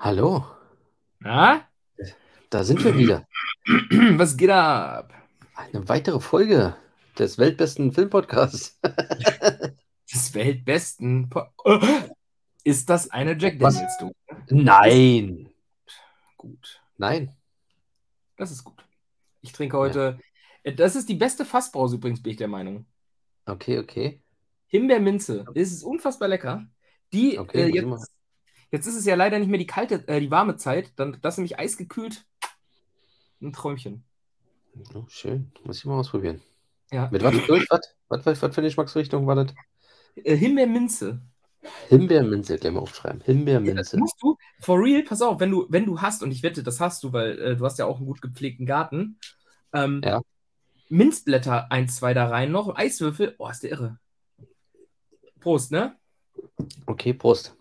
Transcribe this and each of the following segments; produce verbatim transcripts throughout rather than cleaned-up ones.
Hallo, Na? da sind wir wieder. Was geht ab? Eine weitere Folge des weltbesten Filmpodcasts. Des weltbesten. Po- Ist das eine Jack Was? Daniels, du? Ist Nein. gut. Nein. Das ist gut. Ich trinke Ja. heute. äh, Das ist die beste Fassbrause übrigens, bin ich der Meinung. Okay, okay. Himbeerminze. Es ist unfassbar lecker. Die, Okay, äh, muss ich mal. jetzt, jetzt ist es ja leider nicht mehr die kalte, äh, die warme Zeit. Dann das nämlich eisgekühlt. Ein Träumchen. Oh, schön. Muss ich mal ausprobieren. Ja. Mit was durch? Was? Was, was, was für eine Geschmacksrichtung war das? Äh, Himbeerminze. Himbeerminze, gleich mal aufschreiben. Ja, das Himbeerminze. musst du, for real, pass auf, wenn du, wenn du hast, und ich wette, das hast du, weil äh, du hast ja auch einen gut gepflegten Garten. Ähm, Ja, Minzblätter ein, zwei da rein noch, Eiswürfel. Oh, ist der irre. Prost, ne? okay, Prost.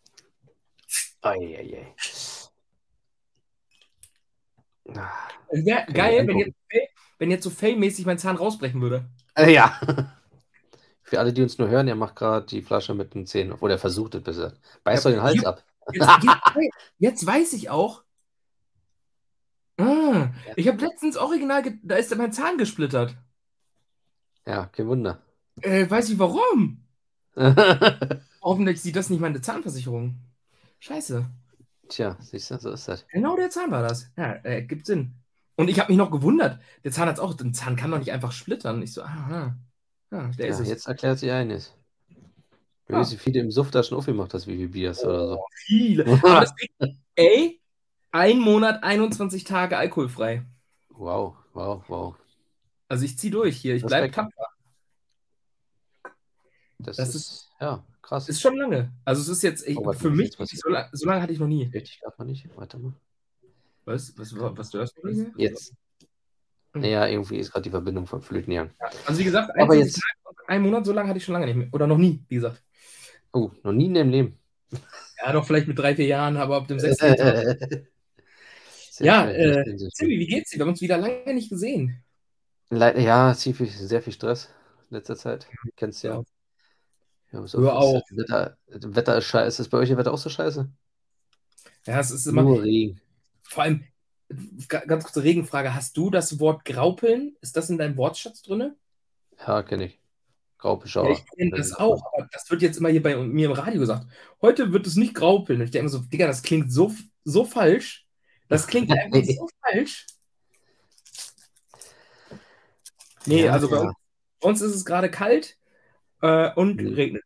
Eieiei. Ah, Es wäre kann ich mir geil, wenn angucken. jetzt, wenn jetzt so Fame-mäßig mein Zahn rausbrechen würde. Äh, ja. Für alle, die uns nur hören, er macht gerade die Flasche mit den Zähnen auf. Oder er versucht es besser. Beißt Ja, doch den ich Hals hab, ab. jetzt, jetzt, jetzt weiß ich auch. Ah, ich habe letztens original, ge- da ist mein Zahn gesplittert. Ja, kein Wunder. Äh, weiß ich warum. Hoffentlich sieht das nicht meine Zahnversicherung. Scheiße. Tja, siehst du, so ist das. Genau der Zahn war das. Ja, äh, gibt Sinn. Und ich habe mich noch gewundert. Der Zahnarzt auch, ein Zahn kann doch nicht einfach splittern. Ich so, aha. Ja, der ist Ja, es. jetzt erklärt sich eines. Du weißt, Ja. wie viele im Suff da schon aufgemacht hast, wie viel Biers oder so. Oh, viele. Aber deswegen, ey, ein Monat, einundzwanzig Tage alkoholfrei. Wow, wow, wow. Also ich ziehe durch hier, ich bleibe Respekt. tapfer. Das Das ist, ist, ja, krass. ist schon lange. Also es ist jetzt, ich, Oh, warte für mal, ist mich, jetzt was so, la- so lange hatte ich noch nie. richtig? Darf man nicht? Warte mal. Was, was, Kann was man. du hörst du nicht? Jetzt. Hm. Naja, irgendwie ist gerade die Verbindung von Flöten gegangen. Also wie gesagt, Aber einundzwanzig jetzt, Tage, ein Monat, so lange hatte ich schon lange nicht mehr. Oder noch nie, wie gesagt. oh, noch nie in dem Leben. Ja, doch vielleicht mit drei, vier Jahren, aber ab dem sechsten Lebensjahr. Sehr Ja, schön, sehr äh, schön, sehr schön. Zivi, wie geht's dir? Wir haben uns wieder lange nicht gesehen. Leider, ja, sehr viel, sehr viel Stress in letzter Zeit. Kennst du Ja. ja. Ja, so Hör oft ist auf. das Wetter, das Wetter ist scheiße. Ist das bei euch das Wetter auch so scheiße? Ja, es ist immer, Nur Regen. vor allem, ga- ganz kurze Regenfrage, hast du das Wort Graupeln? Ist das in deinem Wortschatz drin? Ja, kenne ich. Ja, ich Graubeschauer. kenne das auch, aber das wird jetzt immer hier bei mir im Radio gesagt. Heute wird es nicht graupeln. Und ich denke mir so, Digga, das klingt so, so falsch. Das klingt einfach so falsch. Nee, Ja, also bei uns, ja. bei uns ist es gerade kalt äh, und Hm. regnet.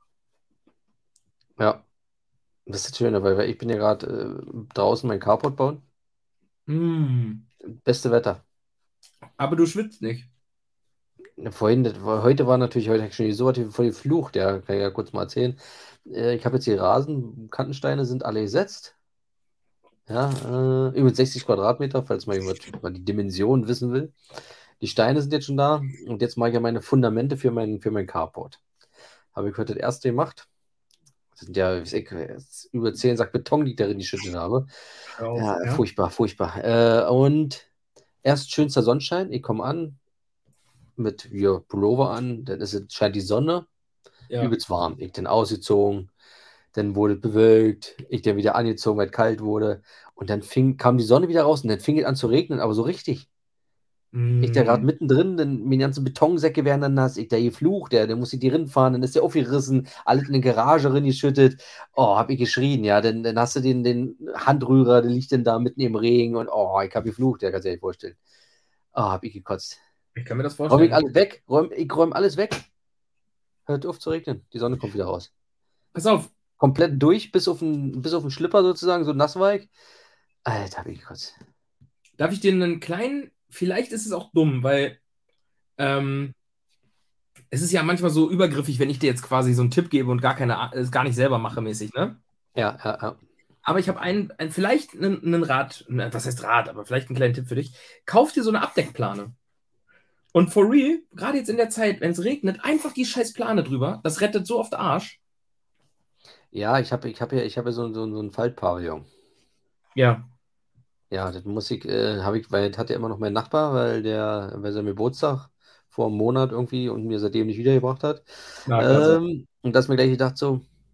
Ja, das ist das Schöne, weil weil ich bin ja gerade äh, draußen mein Carport bauen. Hm. Beste Wetter. Aber du schwitzt nicht. Vorhin, das war, heute war natürlich, heute schon so was voll geflucht, ja, kann ich ja kurz mal erzählen. Äh, ich habe jetzt die Rasenkantensteine sind alle gesetzt. Ja, äh, über sechzig Quadratmeter, falls mal jemand mal die Dimension wissen will. Die Steine sind jetzt schon da und jetzt mache ich ja meine Fundamente für mein, für mein Carport. Habe ich heute das erste gemacht. Das sind ja ich sag, jetzt über zehn Sack Beton, die ich darin geschüttet habe. Hör auf, Ja, ja? furchtbar, furchtbar. Äh, und erst schönster Sonnenschein. Ich komme an mit ja, Pullover an, dann ist es, scheint die Sonne, Ja. übelst warm. Ich dann ausgezogen, dann wurde es bewölkt, ich dann wieder angezogen, weil es kalt wurde. Und dann fing, kam die Sonne wieder raus und dann fing es an zu regnen, aber so richtig. Ich da gerade Hm. mittendrin, dann meine ganzen Betonsäcke werden dann nass, ich da geflucht, der, dann muss ich die rin fahren, dann ist der aufgerissen, alles in die Garage rin geschüttet. Oh, hab ich geschrien, ja, dann, dann hast du den, den Handrührer, der liegt dann da mitten im Regen und oh, ich hab geflucht, ja, kannst du dir nicht vorstellen. Oh, hab ich gekotzt. Ich kann mir das Räum ich vorstellen. alles weg, räum, ich räume alles weg. Hört auf zu regnen, die Sonne kommt wieder raus. Pass auf, Komplett durch, bis auf den, bis auf den Schlipper sozusagen, so nass war ich. Alter, hab ich gekotzt. darf ich dir einen kleinen, vielleicht ist es auch dumm, weil ähm, es ist ja manchmal so übergriffig, wenn ich dir jetzt quasi so einen Tipp gebe und gar keine, A- es gar nicht selber mache mäßig, ne? Ja, ja, ja. Aber ich habe einen, ein, vielleicht einen, einen Rat, ne, was heißt Rat, aber vielleicht einen kleinen Tipp für dich. Kauf dir so eine Abdeckplane. Und for real, gerade jetzt in der Zeit, wenn es regnet, einfach die scheiß Plane drüber. Das rettet so oft Arsch. Ja, ich habe ich hab ja, ich hab ja so, so, so ein Faltpavillon. Ja. Ja, das muss ich, äh, habe ich, weil das hat ja immer noch mein Nachbar, weil der bei seinem Geburtstag vor einem Monat irgendwie und mir seitdem nicht wiedergebracht hat. Na, klasse. Ähm, und da ist mir gleich gedacht, so,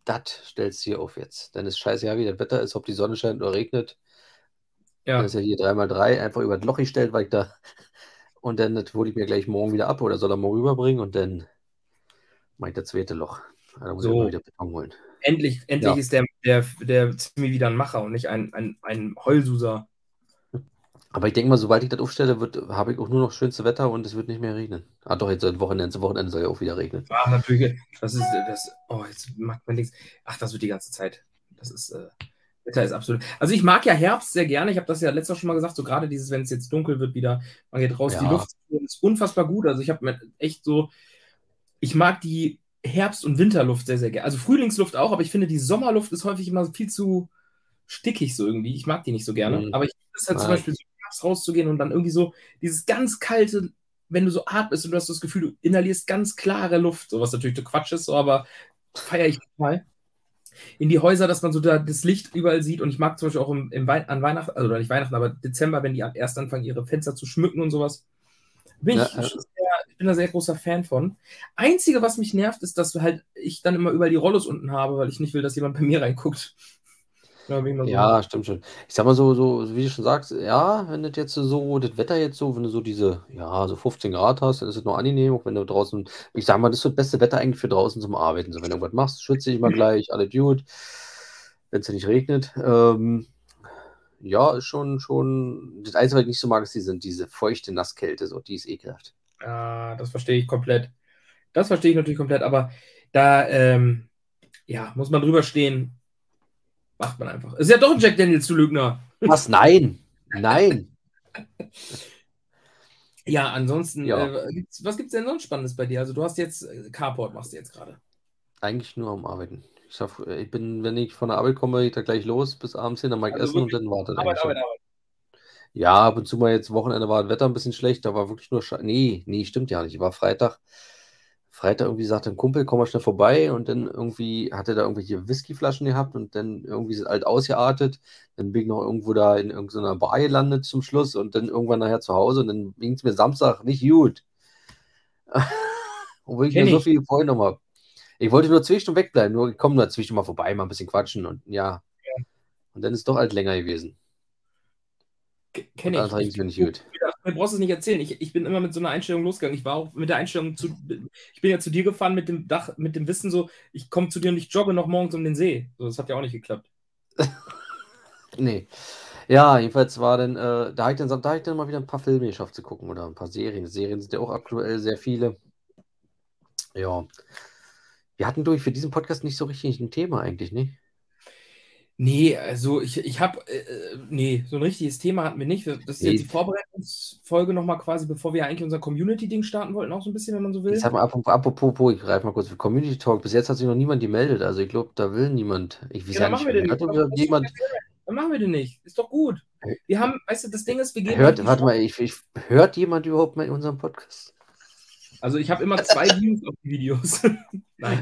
das stellst du hier auf jetzt. Dann ist scheiße, ja, wie das Wetter ist, ob die Sonne scheint oder regnet. Ja. Dann ist ja hier drei mal drei einfach über das Loch gestellt, weil ich da. Und dann das hole ich mir gleich morgen wieder ab oder soll er morgen rüberbringen und dann mache ich das zweite Loch. Da muss ich immer So, wieder Beton holen. endlich, endlich Ja. ist der, der, der Zimmi wieder ein Macher und nicht ein, ein, ein Heulsuser. Aber ich denke mal, sobald ich das aufstelle, wird, habe ich auch nur noch schönste Wetter und es wird nicht mehr regnen. Ah, doch, jetzt soll Wochenende, Wochenende soll ja auch wieder regnen. Ah, natürlich. Das ist, das, oh, jetzt macht man nichts. Ach, das wird die ganze Zeit. Das ist, äh, Wetter ist absolut. Also ich mag ja Herbst sehr gerne. Ich habe das ja letztes Mal schon mal gesagt, so gerade dieses, wenn es jetzt dunkel wird wieder, man geht raus, Ja. die Luft ist unfassbar gut. Also ich habe echt so, ich mag die Herbst- und Winterluft sehr, sehr gerne. Also Frühlingsluft auch, aber ich finde, die Sommerluft ist häufig immer viel zu stickig so irgendwie. Ich mag die nicht so gerne. Hm. Aber ich finde es halt zum Nein. Beispiel so Herbst rauszugehen und dann irgendwie so dieses ganz kalte, wenn du so atmest und du hast das Gefühl, du inhalierst ganz klare Luft, so was natürlich der Quatsch ist, so, aber feiere ich total. In die Häuser, dass man so da das Licht überall sieht und ich mag zum Beispiel auch im, im Wei an Weihnachten, also nicht Weihnachten, aber Dezember, wenn die erst anfangen, ihre Fenster zu schmücken und sowas. Bin Ja, ich, ja. sehr, ich bin da sehr großer Fan von. Einzige, was mich nervt, ist, dass halt ich dann immer überall die Rollos unten habe, weil ich nicht will, dass jemand bei mir reinguckt. Ja, bin ich mal so. Ja, stimmt schon. Ich sag mal so, so, wie du schon sagst, ja, wenn das jetzt so, das Wetter jetzt so, wenn du so diese, ja, so fünfzehn Grad hast, dann ist es noch angenehm, auch wenn du draußen, ich sag mal, das ist so das beste Wetter eigentlich für draußen zum Arbeiten. So, wenn du irgendwas machst, schwitze ich mal gleich, alle gut, wenn es ja nicht regnet. Ähm, ja, ist schon, schon, das Einzige, was ich nicht so mag, ist diese, diese feuchte Nasskälte, so, die ist ekelhaft. Ja, das verstehe ich komplett. Das verstehe ich natürlich komplett, aber da, ähm, ja, muss man drüber stehen. Macht man einfach. Ist ja doch ein Jack Daniels, du Lügner. Was? Nein! Nein! Ja, ansonsten, Ja, äh, gibt's, was gibt es denn sonst Spannendes bei dir? Also du hast jetzt, äh, Carport machst du jetzt gerade. eigentlich nur am Arbeiten. Ich sag, ich bin, wenn ich von der Arbeit komme, ich da gleich los bis abends hin, dann mag ich Also essen und wirklich dann wartet Arbeit, eigentlich Arbeit, schon. Arbeit. Ja, ab und zu mal jetzt Wochenende war das Wetter ein bisschen schlecht, da war wirklich nur Sche Nee, nee, stimmt ja nicht. Ich war Freitag, Freitag irgendwie sagte ein Kumpel, komm mal schnell vorbei und dann irgendwie hatte da irgendwelche Whiskyflaschen gehabt und dann irgendwie ist es alt ausgeartet. Dann bin ich noch irgendwo da in irgendeiner Bar gelandet zum Schluss und dann irgendwann nachher zu Hause und dann ging es mir Samstag nicht gut. Obwohl ich mir Kenn so ich. viel vorgenommen habe. Ich wollte nur zwei Stunden wegbleiben, nur ich komme dazwischen mal vorbei, mal ein bisschen quatschen und ja. Und dann ist es doch halt länger gewesen. Und Kenne dann ich. ging ich es mir nicht gut. Du brauchst es nicht erzählen. Ich, ich bin immer mit so einer Einstellung losgegangen. Ich war auch mit der Einstellung zu. Ich bin ja zu dir gefahren mit dem Dach, mit dem Wissen so, ich komme zu dir und ich jogge noch morgens um den See. So, das hat ja auch nicht geklappt. Nee. Ja, jedenfalls war dann, äh, da habe ich dann, da hab ich dann mal wieder ein paar Filme geschafft zu gucken oder ein paar Serien. Serien sind ja auch aktuell sehr viele. Ja. Wir hatten durch für diesen Podcast nicht so richtig ein Thema eigentlich, ne? Nee, also ich, ich habe, äh, nee, so ein richtiges Thema hatten wir nicht. Das ist jetzt die Nee. Vorbereitungsfolge nochmal quasi, bevor wir eigentlich unser Community-Ding starten wollten, auch so ein bisschen, wenn man so will. Ich sag mal, apropos, apropos, ich greife mal kurz für Community Talk. Bis jetzt hat sich noch niemand gemeldet. Also ich glaube, da will niemand. Ich weiß Ja, ja dann nicht, machen wir den nicht. hört doch jemand. Dann machen wir den nicht. Ist doch gut. Wir haben, weißt du, das Ding ist, wir geben euch Hört, die warte Chance. mal, ich, ich, hört jemand überhaupt mal in unserem Podcast? Also ich habe immer zwei Views auf die Videos. Nein.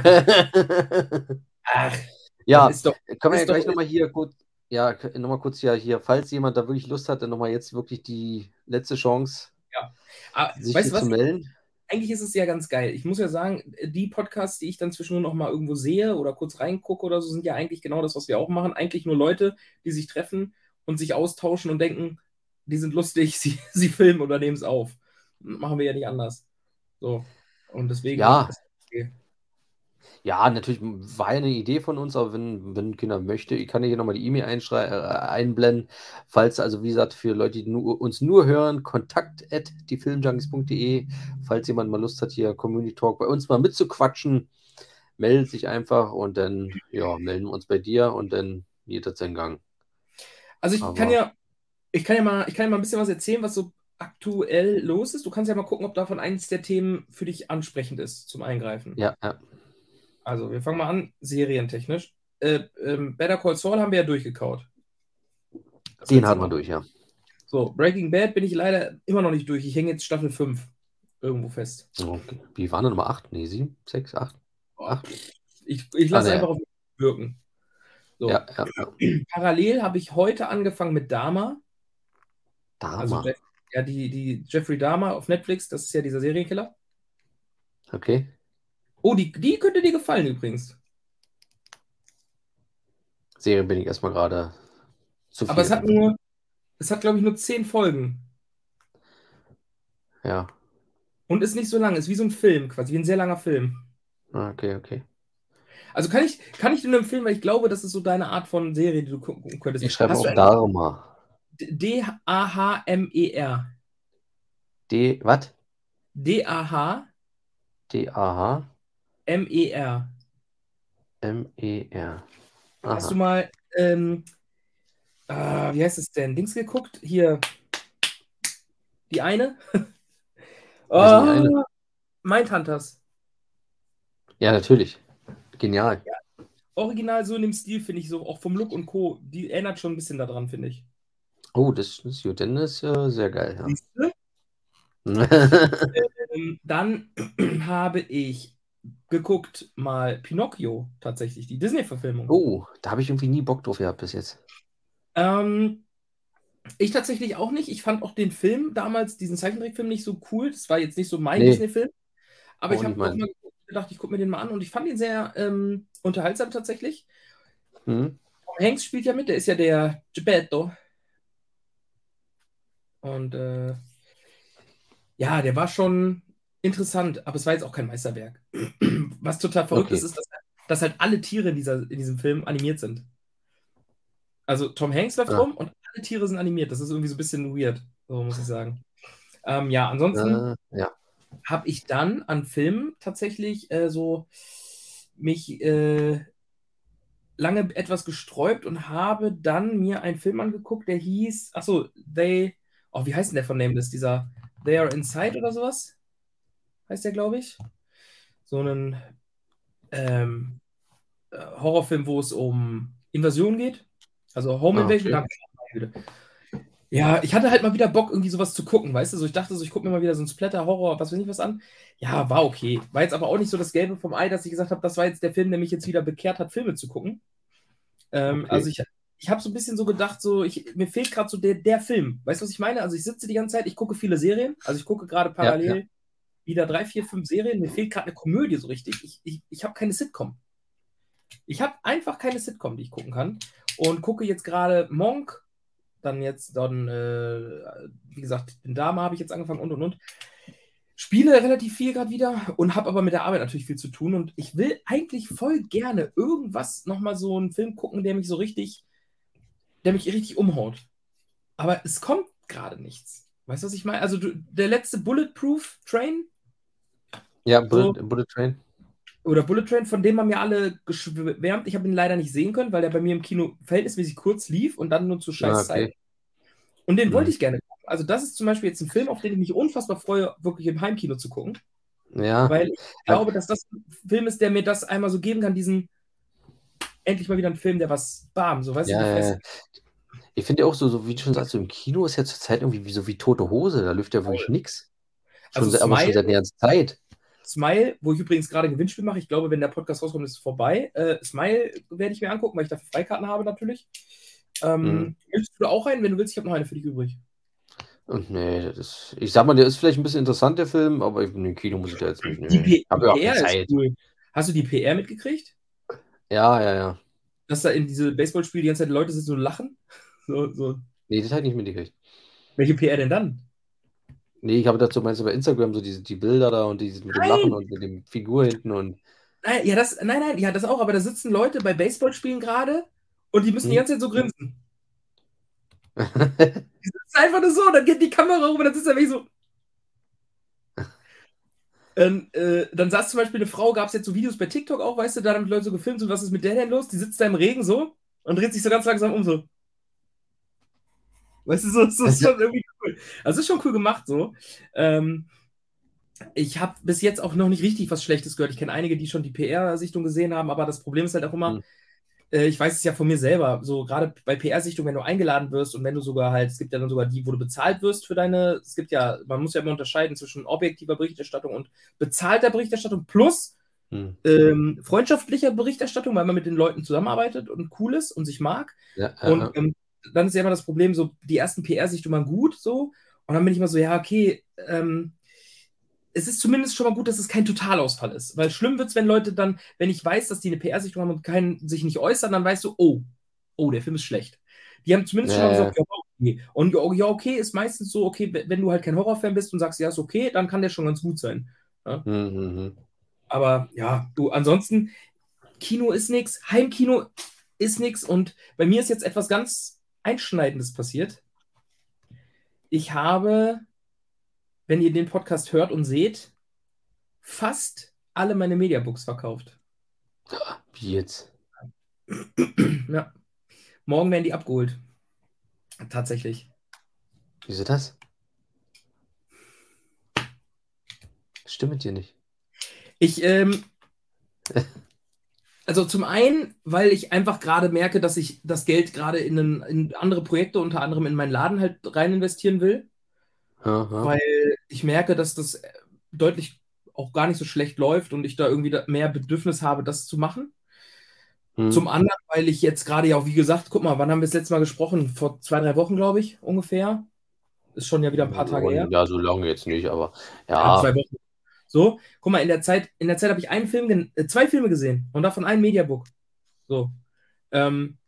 Ach, Ja, ist doch, können wir ja ist doch, gleich nochmal hier kurz, ja, nochmal kurz hier, hier, falls jemand da wirklich Lust hat, dann nochmal jetzt wirklich die letzte Chance, ja. Aber, sich weißt hier du was? zu melden. Eigentlich ist es ja ganz geil. Ich muss ja sagen, die Podcasts, die ich dann zwischendurch noch mal irgendwo sehe oder kurz reingucke oder so, sind ja eigentlich genau das, was wir auch machen. Eigentlich nur Leute, die sich treffen und sich austauschen und denken, die sind lustig, sie, sie filmen oder nehmen es auf. Machen wir ja nicht anders. So. Und deswegen. Ja, ist okay. ja, natürlich war ja eine Idee von uns, aber wenn, wenn Kinder möchte, ich kann hier nochmal die E-Mail einschrei- äh, einblenden. Falls, also wie gesagt, für Leute, die nur, uns nur hören, kontakt at diefilmjunkies punkt de. Falls jemand mal Lust hat, hier Community Talk bei uns mal mitzuquatschen, meldet sich einfach und dann, ja, melden wir uns bei dir und dann geht das seinen Gang. Also ich Aber kann ja, ich kann ja mal, ich kann ja mal ein bisschen was erzählen, was so aktuell los ist. Du kannst ja mal gucken, ob davon eines der Themen für dich ansprechend ist zum Eingreifen. ja, ja. Also, wir fangen mal an, serientechnisch. Äh, ähm, Better Call Saul haben wir ja durchgekaut. Das Den letzte hatten wir Mal. durch, ja. So, Breaking Bad bin ich leider immer noch nicht durch. Ich hänge jetzt Staffel fünf irgendwo fest. Okay. Wie waren denn Nummer acht? Nee, sieben, sechs, acht? Oh, acht? ich ich Ah, lasse nee. einfach auf mich wirken. So. Ja, ja, ja. Parallel habe ich heute angefangen mit Dahmer. Dahmer. Also, Jeff, ja, die, die Jeffrey Dahmer auf Netflix, das ist ja dieser Serienkiller. Okay. Oh, die, die könnte dir gefallen übrigens. Serie bin ich erstmal gerade zu Aber viel. es hat nur, es hat, glaube ich, nur zehn Folgen. Ja, Und ist nicht so lang, ist wie so ein Film, quasi, wie ein sehr langer Film. ah, okay, okay. Also kann ich, kann ich dir nur empfehlen, weil ich glaube, das ist so deine Art von Serie, die du gucken könntest. Ich schreibe Hast du auch eigentlich Dharma. D A H M E R? D, was? D A H D-A-H-M-E-R. M E R. Hast du Aha. mal, ähm, ah, wie heißt es denn? Dings geguckt? Hier, die eine? Wer ist denn die eine? Oh, Mindhunters. Ja, natürlich. Genial. Ja, original so in dem Stil, finde ich, so auch vom Look und Co. Die erinnert schon ein bisschen daran, finde ich. Oh, das ist gut. Dann ist ja sehr geil, ja. Siehst du? Ähm, dann habe ich geguckt mal Pinocchio, tatsächlich, die Disney-Verfilmung. Oh, da habe ich irgendwie nie Bock drauf gehabt bis jetzt. Ähm, ich tatsächlich auch nicht. Ich fand auch den Film damals, diesen Zeichentrickfilm, nicht so cool. Das war jetzt nicht so mein Nee, Disney-Film. Aber auch ich nicht habe doch mein. mal gedacht, ich gucke mir den mal an und ich fand ihn sehr ähm, unterhaltsam tatsächlich. Hm? Tom Hanks spielt ja mit, der ist ja der Geppetto. Und äh, ja, der war schon interessant, aber es war jetzt auch kein Meisterwerk. Was total verrückt ist, Okay. ist, dass, dass halt alle Tiere in, dieser, in diesem Film animiert sind. Also Tom Hanks läuft Ah, rum und alle Tiere sind animiert. Das ist irgendwie so ein bisschen weird, so muss ich sagen. Ähm, ja, ansonsten äh, ja. habe ich dann an Filmen tatsächlich äh, so mich äh, lange etwas gesträubt und habe dann mir einen Film angeguckt, der hieß, achso, They, oh, wie heißt denn der von dem? Das ist dieser They Are Inside oder sowas? Heißt der, glaube ich. So einen ähm, äh, Horrorfilm, wo es um Invasion geht. Also Home Ah, Invasion. okay. Da hab ich, ja, ich hatte halt mal wieder Bock, irgendwie sowas zu gucken, weißt du? So, ich dachte so, ich gucke mir mal wieder so ein Splatter-Horror, was weiß ich was an. Ja, war okay. War jetzt aber auch nicht so das Gelbe vom Ei, dass ich gesagt habe, das war jetzt der Film, der mich jetzt wieder bekehrt hat, Filme zu gucken. Ähm, Okay. also ich, ich habe so ein bisschen so gedacht, so, ich, mir fehlt gerade so der, der Film. Weißt du, was ich meine? Also ich sitze die ganze Zeit, ich gucke viele Serien. Also ich gucke gerade Ja, ja. parallel wieder drei, vier, fünf Serien. Mir fehlt gerade eine Komödie so richtig. Ich, ich, ich habe keine Sitcom. Ich habe einfach keine Sitcom, die ich gucken kann. Und gucke jetzt gerade Monk, dann jetzt dann, äh, wie gesagt, den Dame habe ich jetzt angefangen und und und. Spiele relativ viel gerade wieder und habe aber mit der Arbeit natürlich viel zu tun. Und ich will eigentlich voll gerne irgendwas nochmal so einen Film gucken, der mich so richtig, der mich richtig umhaut. Aber es kommt gerade nichts. Weißt du, was ich meine? Also du, der letzte Bulletproof Train, Ja, so, Bullet, Bullet Train. oder Bullet Train, von dem haben mir alle geschwärmt. Ich habe ihn leider nicht sehen können, weil der bei mir im Kino verhältnismäßig kurz lief und dann nur zu Ah, scheiß Zeit. okay. Und den wollte Hm. ich gerne gucken. Also, das ist zum Beispiel jetzt ein Film, auf den ich mich unfassbar freue, wirklich im Heimkino zu gucken. Ja. Weil ich Ja, glaube, dass das ein Film ist, der mir das einmal so geben kann, diesen endlich mal wieder ein Film, der was bam, so weißt du, in die ja, ja. Fresse. Ich finde ja auch so, so, wie du schon sagst, so im Kino ist ja zurzeit irgendwie wie, so wie tote Hose. Da läuft ja wirklich nichts. Also Schon, se- aber schon Smile, seit einer ganzen Zeit. Smile, wo ich übrigens gerade ein Gewinnspiel mache. Ich glaube, wenn der Podcast rauskommt, ist es vorbei. Äh, Smile werde ich mir angucken, weil ich dafür Freikarten habe natürlich. Hm. Ähm, willst du da auch einen? Wenn du willst, ich habe noch eine für dich übrig. Und nee, das ist, ich sag mal, der ist vielleicht ein bisschen interessant, der Film, aber im Kino muss ich da jetzt nicht. Die, Nee. P Hab die ja auch keine P R ist Zeit. cool. Hast du die P R mitgekriegt? Ja, ja, ja. Dass da in diese Baseballspiele die ganze Zeit Leute sitzen und lachen? So, so. Nee, das habe ich nicht mitgekriegt. Welche P R denn dann? Nee, ich habe dazu meinst du bei Instagram so diese, die Bilder da und dieses mit dem Lachen Nein! und mit dem Figur hinten und. Nein, ja, das, nein, nein, ja, das auch, aber da sitzen Leute bei Baseballspielen gerade und die müssen die Hm? ganze Zeit so grinsen. Die sitzen einfach nur so, dann geht die Kamera rüber, dann sitzt er wirklich so. Ähm, äh, dann saß zum Beispiel eine Frau, gab es jetzt so Videos bei TikTok auch, weißt du, da haben die Leute so gefilmt, so, was ist mit der denn los? Die sitzt da im Regen so und dreht sich so ganz langsam um so. Weißt du, so, so ist schon irgendwie cool. Also ist schon cool gemacht so. Ähm, ich habe bis jetzt auch noch nicht richtig was Schlechtes gehört. Ich kenne einige, die schon die P R-Sichtung gesehen haben, aber das Problem ist halt auch immer, Hm. äh, ich weiß es ja von mir selber, so gerade bei P R-Sichtung, wenn du eingeladen wirst und wenn du sogar halt, es gibt ja dann sogar die, wo du bezahlt wirst für deine, es gibt ja, man muss ja immer unterscheiden zwischen objektiver Berichterstattung und bezahlter Berichterstattung plus Hm. ähm, freundschaftlicher Berichterstattung, weil man mit den Leuten zusammenarbeitet und cool ist und sich mag. Ja, ja, Und ja. ähm, dann ist ja immer das Problem, so die ersten P R-Sichtungen waren gut, so. Und dann bin ich immer so, ja, okay, ähm, es ist zumindest schon mal gut, dass es kein Totalausfall ist. Weil schlimm wird es, wenn Leute dann, wenn ich weiß, dass die eine P R-Sichtung haben und kein, sich nicht äußern, dann weißt du, oh, oh, der Film ist schlecht. Die haben zumindest schon mal Äh, gesagt, ja, okay. Und ja, ja, okay ist meistens so, okay, wenn du halt kein Horrorfan bist und sagst, ja, ist okay, dann kann der schon ganz gut sein. Ja? mhm. Aber ja, du, ansonsten, Kino ist nix, Heimkino ist nix und bei mir ist jetzt etwas ganz Einschneidendes passiert. Ich habe, wenn ihr den Podcast hört und seht, fast alle meine Mediabooks verkauft. Wie jetzt? Ja. Morgen werden die abgeholt. Tatsächlich. Wieso das? Stimmt mit dir nicht. Ich, ähm, also zum einen, weil ich einfach gerade merke, dass ich das Geld gerade in, einen, in andere Projekte, unter anderem in meinen Laden halt rein investieren will, Aha. weil ich merke, dass das deutlich auch gar nicht so schlecht läuft und ich da irgendwie da mehr Bedürfnis habe, das zu machen. Hm. Zum anderen, weil ich jetzt gerade ja auch, wie gesagt, guck mal, wann haben wir das letzte Mal gesprochen? Vor zwei, drei Wochen, glaube ich, ungefähr. Ist schon ja wieder ein paar Tage her. Und, ja, so lange jetzt nicht, aber Ja, ja. zwei Wochen. So, guck mal, in der Zeit, in der Zeit habe ich einen Film, gen- äh, zwei Filme gesehen und davon ein Mediabook. So. Ähm,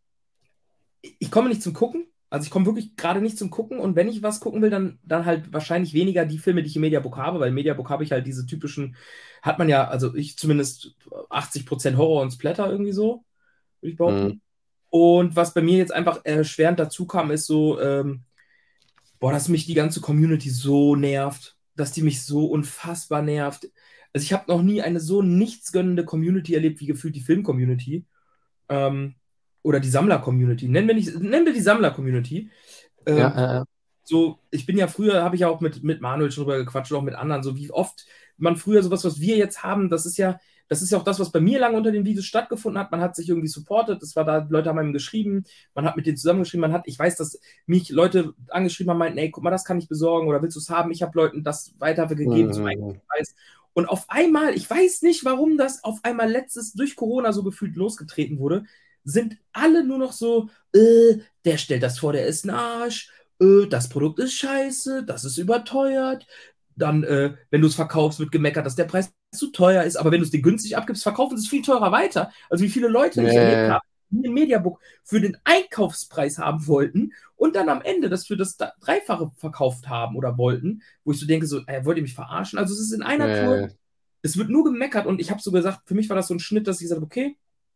ich komme nicht zum Gucken. Also ich komme wirklich gerade nicht zum Gucken und wenn ich was gucken will, dann, dann halt wahrscheinlich weniger die Filme, die ich im Mediabook habe, weil im Mediabook habe ich halt diese typischen, hat man ja, also ich zumindest achtzig Prozent Horror und Splatter irgendwie so, würde ich Hm. behaupten. Und was bei mir jetzt einfach erschwerend dazu kam, ist so, ähm, boah, dass mich die ganze Community so nervt, dass die mich so unfassbar nervt. Also ich habe noch nie eine so nichtsgönnende Community erlebt, wie gefühlt die Film-Community. Ähm, oder die Sammler-Community. Nennen wir, nicht, nennen wir die Sammler-Community. Ja, Ähm, äh, so, ich bin ja früher, habe ich ja auch mit, mit Manuel schon drüber gequatscht und auch mit anderen, so wie oft man früher sowas, was wir jetzt haben, das ist ja, das ist ja auch das, was bei mir lange unter den Videos stattgefunden hat. Man hat sich irgendwie supportet, das war da, Leute haben einem geschrieben, man hat mit denen zusammengeschrieben, man hat, ich weiß, dass mich Leute angeschrieben haben, meinten, ey, guck mal, das kann ich besorgen oder willst du es haben? Ich habe Leuten das weitergegeben zum mhm. Einkaufspreis. Und auf einmal, ich weiß nicht, warum das auf einmal letztes durch Corona so gefühlt losgetreten wurde, sind alle nur noch so, äh, der stellt das vor, der ist ein Arsch, äh, das Produkt ist scheiße, das ist überteuert. Dann, äh, wenn du es verkaufst, wird gemeckert, dass der Preis zu teuer ist. Aber wenn du es dir günstig abgibst, verkaufen sie es viel teurer weiter. Also wie viele Leute ich erlebt Äh, habe, die ein Mediabook für den Einkaufspreis haben wollten und dann am Ende das für das Dreifache verkauft haben oder wollten, wo ich so denke, so, äh, wollt ihr mich verarschen? Also es ist in einer Tour, äh, es wird nur gemeckert und ich habe so gesagt, für mich war das so ein Schnitt, dass ich gesagt habe, okay,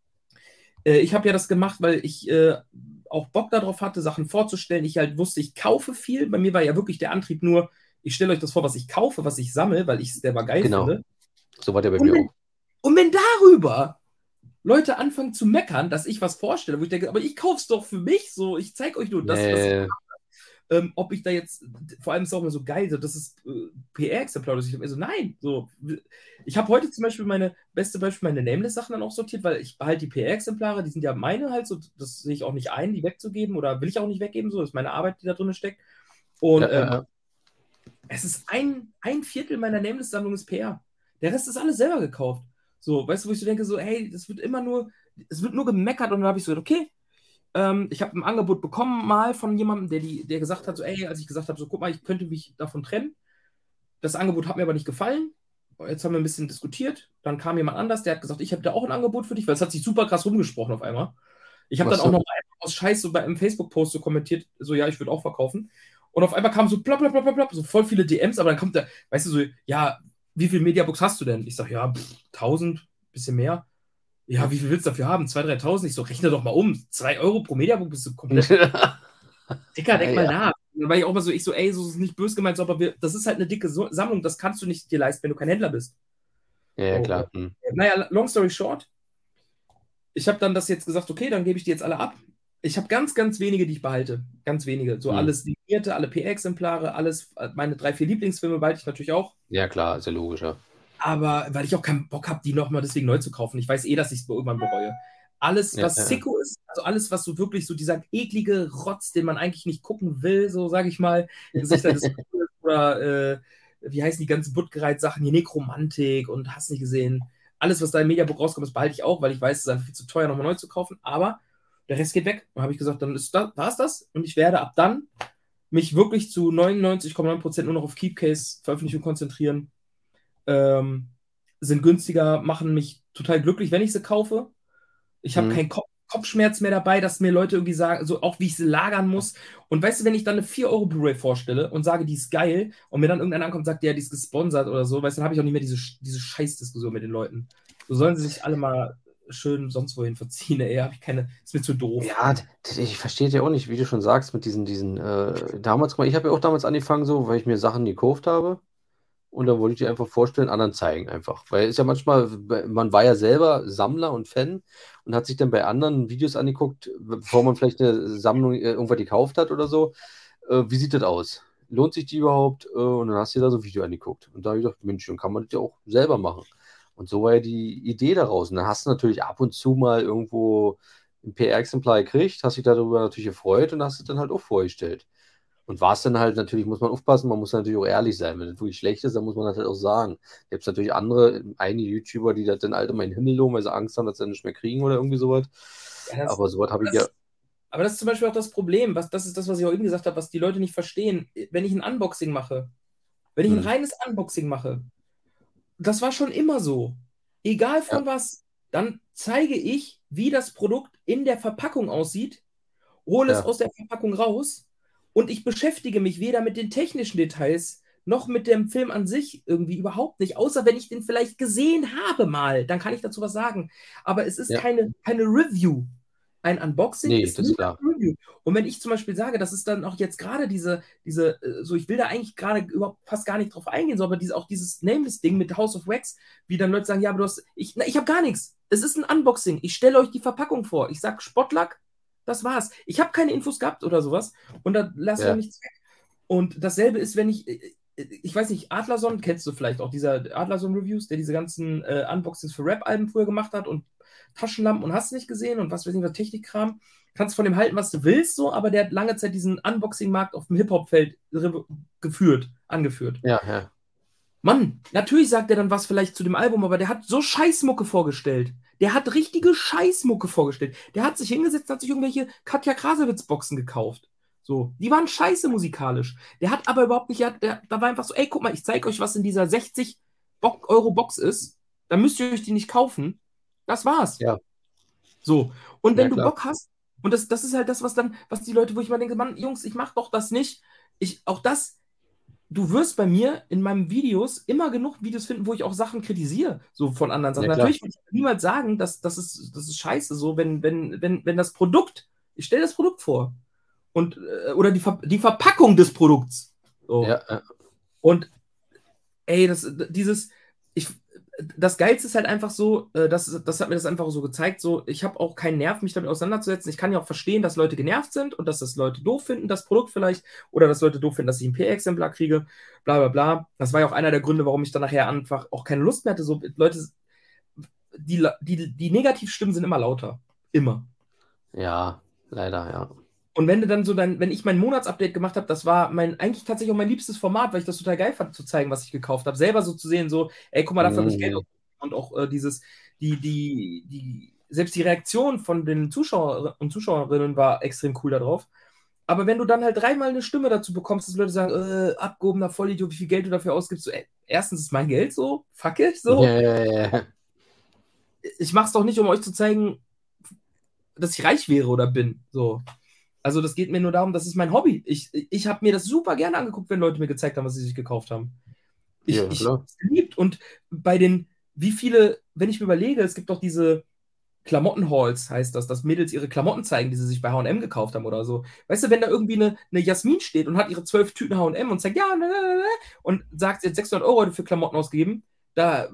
äh, ich habe ja das gemacht, weil ich äh, auch Bock darauf hatte, Sachen vorzustellen. Ich halt wusste, ich kaufe viel. Bei mir war ja wirklich der Antrieb nur, ich stelle euch das vor, was ich kaufe, was ich sammle, weil ich es selber geil genau. finde. So war der bei Und mir wenn, auch. und wenn darüber Leute anfangen zu meckern, dass ich was vorstelle, wo ich denke, aber ich kaufe es doch für mich so, ich zeige euch nur das, was ich Äh, ähm, ob ich da jetzt, vor allem ist es auch immer so geil, so, das ist äh, P R-Exemplar, ich also nein, so, ich habe heute zum Beispiel meine, beste Beispiel, meine Nameless-Sachen dann auch sortiert, weil ich behalte die P R-Exemplare, die sind ja meine halt so, das sehe ich auch nicht ein, die wegzugeben oder will ich auch nicht weggeben, so, das ist meine Arbeit, die da drin steckt ja, und ähm, äh, äh. es ist ein, ein Viertel meiner Nameless-Sammlung ist P R, der Rest ist alles selber gekauft, so, weißt du, wo ich so denke, so, hey, das wird immer nur, es wird nur gemeckert und dann habe ich so, okay, ähm, ich habe ein Angebot bekommen mal von jemandem, der, die, der gesagt hat, so, ey, als ich gesagt habe, so, guck mal, ich könnte mich davon trennen. Das Angebot hat mir aber nicht gefallen. Jetzt haben wir ein bisschen diskutiert. Dann kam jemand anders, der hat gesagt, ich habe da auch ein Angebot für dich, weil es hat sich super krass rumgesprochen auf einmal. Ich habe Ach dann auch so. noch mal aus Scheiß so bei einem Facebook-Post so kommentiert, so, ja, ich würde auch verkaufen. Und auf einmal kam so bla bla bla bla bla, so voll viele D Ms, aber dann kommt da, weißt du, so, ja, wie viele Mediabooks hast du denn? Ich sage, ja, pff, tausend, bisschen mehr. Ja, wie viel willst du dafür haben? zweitausend, dreitausend? Ich so, rechne doch mal um. zwei Euro pro Mediabook bist du komplett. Dicker, denk mal Ja, nach. Dann war ich auch mal so, ich so, ey, so ist es nicht böse gemeint, so, aber wir, das ist halt eine dicke so Sammlung, das kannst du nicht dir leisten, wenn du kein Händler bist. ja, ja, So, klar. Hm. äh, naja, long story short, ich habe dann das jetzt gesagt, okay, dann gebe ich die jetzt alle ab. Ich habe ganz, ganz wenige, die ich behalte. Ganz wenige. So Hm. alles signierte, alle P R-Exemplare, alles, meine drei, vier Lieblingsfilme behalte ich natürlich auch. Ja, klar, ist ja logisch, ja. Aber weil ich auch keinen Bock habe, die nochmal deswegen neu zu kaufen. Ich weiß eh, dass ich es irgendwann bereue. Alles, Ja, was ja, Sicko ist, also alles, was so wirklich so dieser eklige Rotz, den man eigentlich nicht gucken will, so sage ich mal, Gesichter des Todes oder äh, wie heißen die ganzen Buttgereit-Sachen, die Nekromantik und hast nicht gesehen. Alles, was da im Mediabook rauskommt, das behalte ich auch, weil ich weiß, es ist einfach viel zu teuer, nochmal neu zu kaufen. Aber der Rest geht weg. Dann habe ich gesagt, dann ist das, war es das. Und ich werde ab dann mich wirklich zu neunundneunzig Komma neun Prozent nur noch auf Keepcase-Veröffentlichung konzentrieren. Ähm, sind günstiger, machen mich total glücklich, wenn ich sie kaufe. Ich habe Hm. keinen Kopf, Kopfschmerz mehr dabei, dass mir Leute irgendwie sagen, so auch wie ich sie lagern muss. Und weißt du, wenn ich dann eine vier Euro Blu-ray vorstelle und sage, die ist geil, und mir dann irgendeiner ankommt und sagt, ja, die ist gesponsert oder so, weißt du, dann habe ich auch nicht mehr diese, diese Scheißdiskussion mit den Leuten. So sollen sie sich alle mal schön sonst wohin verziehen. Ey, habe ich keine, ist mir zu doof. Ja, d- d- ich verstehe ja auch nicht, wie du schon sagst, mit diesen, diesen, äh, damals, guck mal, ich habe ja auch damals angefangen, so, weil ich mir Sachen gekauft habe. Und dann wollte ich die einfach vorstellen, anderen zeigen einfach. Weil es ja manchmal, man war ja selber Sammler und Fan und hat sich dann bei anderen Videos angeguckt, bevor man vielleicht eine Sammlung äh, irgendwas gekauft hat oder so. Äh, wie sieht das aus? Lohnt sich die überhaupt? Äh, und dann hast du dir da so ein Video angeguckt. Und da habe ich gedacht, Mensch, dann kann man das ja auch selber machen. Und so war ja die Idee daraus. Und dann hast du natürlich ab und zu mal irgendwo ein P R-Exemplar gekriegt, hast dich darüber natürlich gefreut und hast es dann halt auch vorgestellt. Und war es dann halt, natürlich muss man aufpassen, man muss natürlich auch ehrlich sein. Wenn das wirklich schlecht ist, dann muss man das halt auch sagen. Gibt es natürlich andere, einige YouTuber, die das dann halt immer in den Himmel loben, weil sie Angst haben, dass sie nicht mehr kriegen oder irgendwie sowas. Ja, das, Aber sowas habe ich ja. das, aber das ist zum Beispiel auch das Problem. Was, das ist das, was ich auch eben gesagt habe, was die Leute nicht verstehen. Wenn ich ein Unboxing mache, wenn ich ein Hm, reines Unboxing mache, das war schon immer so. Egal ja, von was, dann zeige ich, wie das Produkt in der Verpackung aussieht, hole es ja, aus der Verpackung raus und ich beschäftige mich weder mit den technischen Details noch mit dem Film an sich irgendwie überhaupt nicht, außer wenn ich den vielleicht gesehen habe mal, dann kann ich dazu was sagen. Aber es ist ja. keine, keine Review. Ein Unboxing Nee, ist das ist nie klar. eine Review. Und wenn ich zum Beispiel sage, das ist dann auch jetzt gerade diese, diese, äh, so ich will da eigentlich gerade überhaupt fast gar nicht drauf eingehen, so, aber diese, auch dieses Nameless-Ding mit House of Wax, wie dann Leute sagen, ja, aber du hast, ich, na, ich habe gar nichts. Es ist ein Unboxing. Ich stelle euch die Verpackung vor. Ich sage Spottlack, das war's. Ich habe keine Infos gehabt oder sowas und da lasse ich auch Ja, nichts weg. Und dasselbe ist, wenn ich, äh, ich weiß nicht, Adlerson, kennst du vielleicht auch, dieser Adlerson-Reviews, der diese ganzen äh, Unboxings für Rap-Alben früher gemacht hat und Taschenlampen und hast nicht gesehen und was weiß ich, was Technikkram. Kannst von dem halten, was du willst, so, aber der hat lange Zeit diesen Unboxing-Markt auf dem Hip-Hop-Feld geführt, angeführt. ja, ja. Mann, natürlich sagt er dann was vielleicht zu dem Album, aber der hat so Scheißmucke vorgestellt. Der hat richtige Scheißmucke vorgestellt. Der hat sich hingesetzt und hat sich irgendwelche Katja Krasowitz-Boxen gekauft. So, die waren scheiße musikalisch. Der hat aber überhaupt nicht, der, der, da war einfach so, ey, guck mal, ich zeige euch, was in dieser sechzig Euro Box ist. Dann müsst ihr euch die nicht kaufen. Das war's. Ja, So. Und ja, wenn du klar. Bock hast, und das, das ist halt das, was dann, was die Leute, wo ich mal denke, Mann, Jungs, ich mach doch das nicht. Ich, auch das, du wirst bei mir in meinen Videos immer genug Videos finden, wo ich auch Sachen kritisiere, so von anderen Sachen. Ja, klar. Natürlich würde ich niemals sagen, dass das ist, das ist scheiße, so, wenn, wenn, wenn, wenn das Produkt, ich stelle das Produkt vor. Und, äh, oder die, Ver die Verpackung des Produkts. So. Ja, ja, Und ey, das, dieses, ich, das Geilste ist halt einfach so, äh, das, das hat mir das einfach so gezeigt, so, ich habe auch keinen Nerv, mich damit auseinanderzusetzen. Ich kann ja auch verstehen, dass Leute genervt sind und dass das Leute doof finden, das Produkt vielleicht, oder dass Leute doof finden, dass ich ein P R-Exemplar kriege, bla bla bla. Das war ja auch einer der Gründe, warum ich dann nachher einfach auch keine Lust mehr hatte. So, Leute, die, die, die Negativstimmen sind immer lauter. Immer. ja, leider, ja. Und wenn du dann so dann, wenn ich mein Monatsupdate gemacht habe, das war mein, eigentlich tatsächlich auch mein liebstes Format, weil ich das total geil fand, zu zeigen, was ich gekauft habe. Selber so zu sehen, so, ey, guck mal, dafür habe ich Geld Mhm. ausgegeben. Und auch äh, dieses, die, die, die, selbst die Reaktion von den Zuschauer und Zuschauerinnen war extrem cool darauf. Aber wenn du dann halt dreimal eine Stimme dazu bekommst, dass Leute sagen, äh, abgehobener Vollidiot, wie viel Geld du dafür ausgibst, so, ey, erstens ist mein Geld so, fuck it, Ja, so. ja, ja. Ich mach's doch nicht, um euch zu zeigen, dass ich reich wäre oder bin, so. Also das geht mir nur darum, das ist mein Hobby. Ich, ich habe mir das super gerne angeguckt, wenn Leute mir gezeigt haben, was sie sich gekauft haben. Ich, Ja, ich klar. geliebt. Und bei den, wie viele, wenn ich mir überlege, es gibt doch diese Klamotten-Halls, heißt das, dass Mädels ihre Klamotten zeigen, die sie sich bei H und M gekauft haben oder so. Weißt du, wenn da irgendwie eine, eine Jasmin steht und hat ihre zwölf Tüten H und M und sagt, ja, ne, ne, ne, und sagt, sie hat sechshundert Euro für Klamotten ausgegeben, da,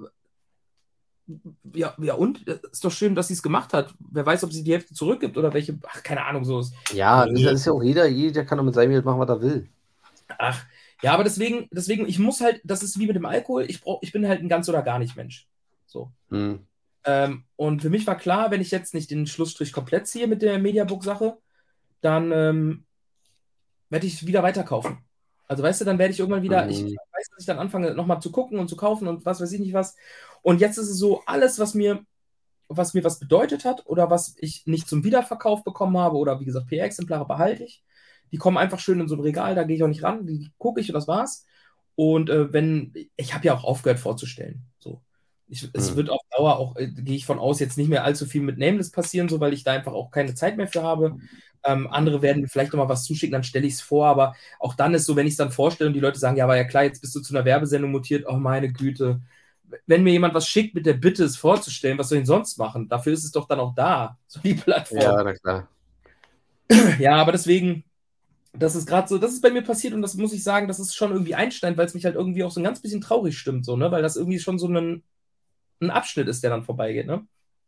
ja, ja und? Ist doch schön, dass sie es gemacht hat. Wer weiß, ob sie die Hälfte zurückgibt oder welche, ach, keine Ahnung, so ist. Ja, das ist, das ist ja auch jeder, jeder kann doch mit seinem Geld machen, was er will. Ach, ja, aber deswegen, deswegen, ich muss halt, das ist wie mit dem Alkohol, ich brauch, ich bin halt ein ganz oder gar nicht Mensch. So. Hm. Ähm, und für mich war klar, wenn ich jetzt nicht den Schlussstrich komplett ziehe mit der Mediabook-Sache, dann ähm, werde ich wieder weiterkaufen. Also weißt du, dann werde ich irgendwann wieder, ich Hm. weiß, dass ich dann anfange, nochmal zu gucken und zu kaufen und was weiß ich nicht was. Und jetzt ist es so, alles, was mir, was mir was bedeutet hat oder was ich nicht zum Wiederverkauf bekommen habe oder wie gesagt, P R-Exemplare behalte ich. Die kommen einfach schön in so ein Regal, da gehe ich auch nicht ran, die gucke ich und das war's. Und äh, wenn, ich habe ja auch aufgehört vorzustellen. So. Ich, es hm. wird auf Dauer auch, äh, gehe ich von aus, jetzt nicht mehr allzu viel mit Nameless passieren, so, weil ich da einfach auch keine Zeit mehr für habe. Ähm, andere werden mir vielleicht nochmal was zuschicken, dann stelle ich es vor, aber auch dann ist so, wenn ich es dann vorstelle und die Leute sagen, ja, aber ja klar, jetzt bist du zu einer Werbesendung mutiert, oh meine Güte. Wenn mir jemand was schickt mit der Bitte, es vorzustellen, was soll ich denn sonst machen? Dafür ist es doch dann auch da, so die Plattform. Ja, na klar. Ja, aber deswegen, das ist gerade so, das ist bei mir passiert und das muss ich sagen, das ist schon irgendwie einschneidend, weil es mich halt irgendwie auch so ein ganz bisschen traurig stimmt, so, ne? Weil das irgendwie schon so ein, ein Abschnitt ist, der dann vorbeigeht, ne?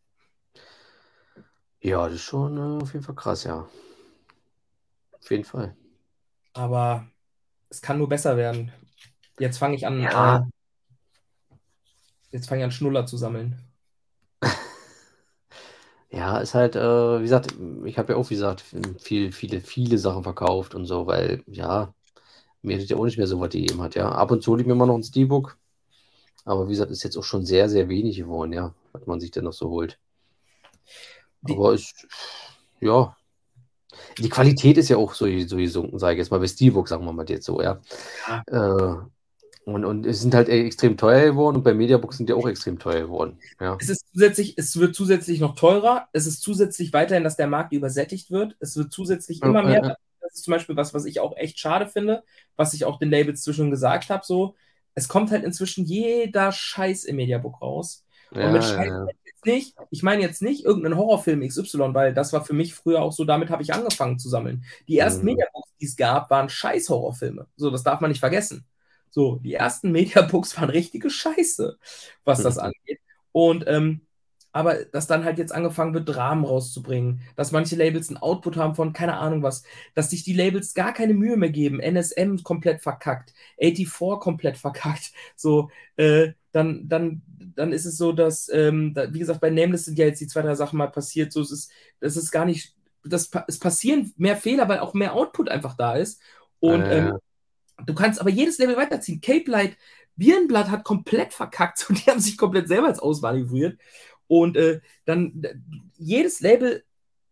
Ja, das ist schon äh, auf jeden Fall krass, ja. Auf jeden Fall. Aber es kann nur besser werden. Jetzt fange ich an, ja. äh, jetzt fange ich an, Schnuller zu sammeln. Ja, ist halt, äh, wie gesagt, ich habe ja auch, wie gesagt, viel, viele, viele Sachen verkauft und so, weil, ja, mir tut ja auch nicht mehr so was die gegeben hat, ja. Ab und zu liegt mir immer noch ein Steelbook, aber wie gesagt, ist jetzt auch schon sehr, sehr wenig geworden, ja, was man sich denn noch so holt. Die, aber ist, ja, die Qualität ist ja auch so, so gesunken, sage ich jetzt mal, bei Steelbook, sagen wir mal jetzt so, ja. ja. Äh, Und, und es sind halt extrem teuer geworden und bei Mediabooks sind die auch extrem teuer geworden. Ja. Es ist zusätzlich, es wird zusätzlich noch teurer, es ist zusätzlich weiterhin, dass der Markt übersättigt wird, es wird zusätzlich immer mehr, ja, ja. Das ist zum Beispiel was, was ich auch echt schade finde, was ich auch den Labels zwischen gesagt habe, so, es kommt halt inzwischen jeder Scheiß im Mediabook raus. Ja, und mit Scheiß ja, ja. Jetzt nicht, ich meine jetzt nicht irgendeinen Horrorfilm X Y, weil das war für mich früher auch so, damit habe ich angefangen zu sammeln. Die ersten mhm. Mediabooks, die es gab, waren Scheiß-Horrorfilme. So, das darf man nicht vergessen. So, die ersten Mediabooks waren richtige Scheiße, was das angeht. Und, ähm, aber dass dann halt jetzt angefangen wird, Dramen rauszubringen, dass manche Labels einen Output haben von keine Ahnung was, dass sich die Labels gar keine Mühe mehr geben, N S M komplett verkackt, vierundachtzig komplett verkackt, so, äh, dann, dann, dann ist es so, dass, ähm, da, wie gesagt, bei Nameless sind ja jetzt die zwei, drei Sachen mal passiert, so, es ist, das ist gar nicht, das, es passieren mehr Fehler, weil auch mehr Output einfach da ist. Und, äh, ähm, du kannst aber jedes Label weiterziehen. Cape Light, Birnenblatt hat komplett verkackt und die haben sich komplett selber als ausmanövriert. Und äh, dann jedes Label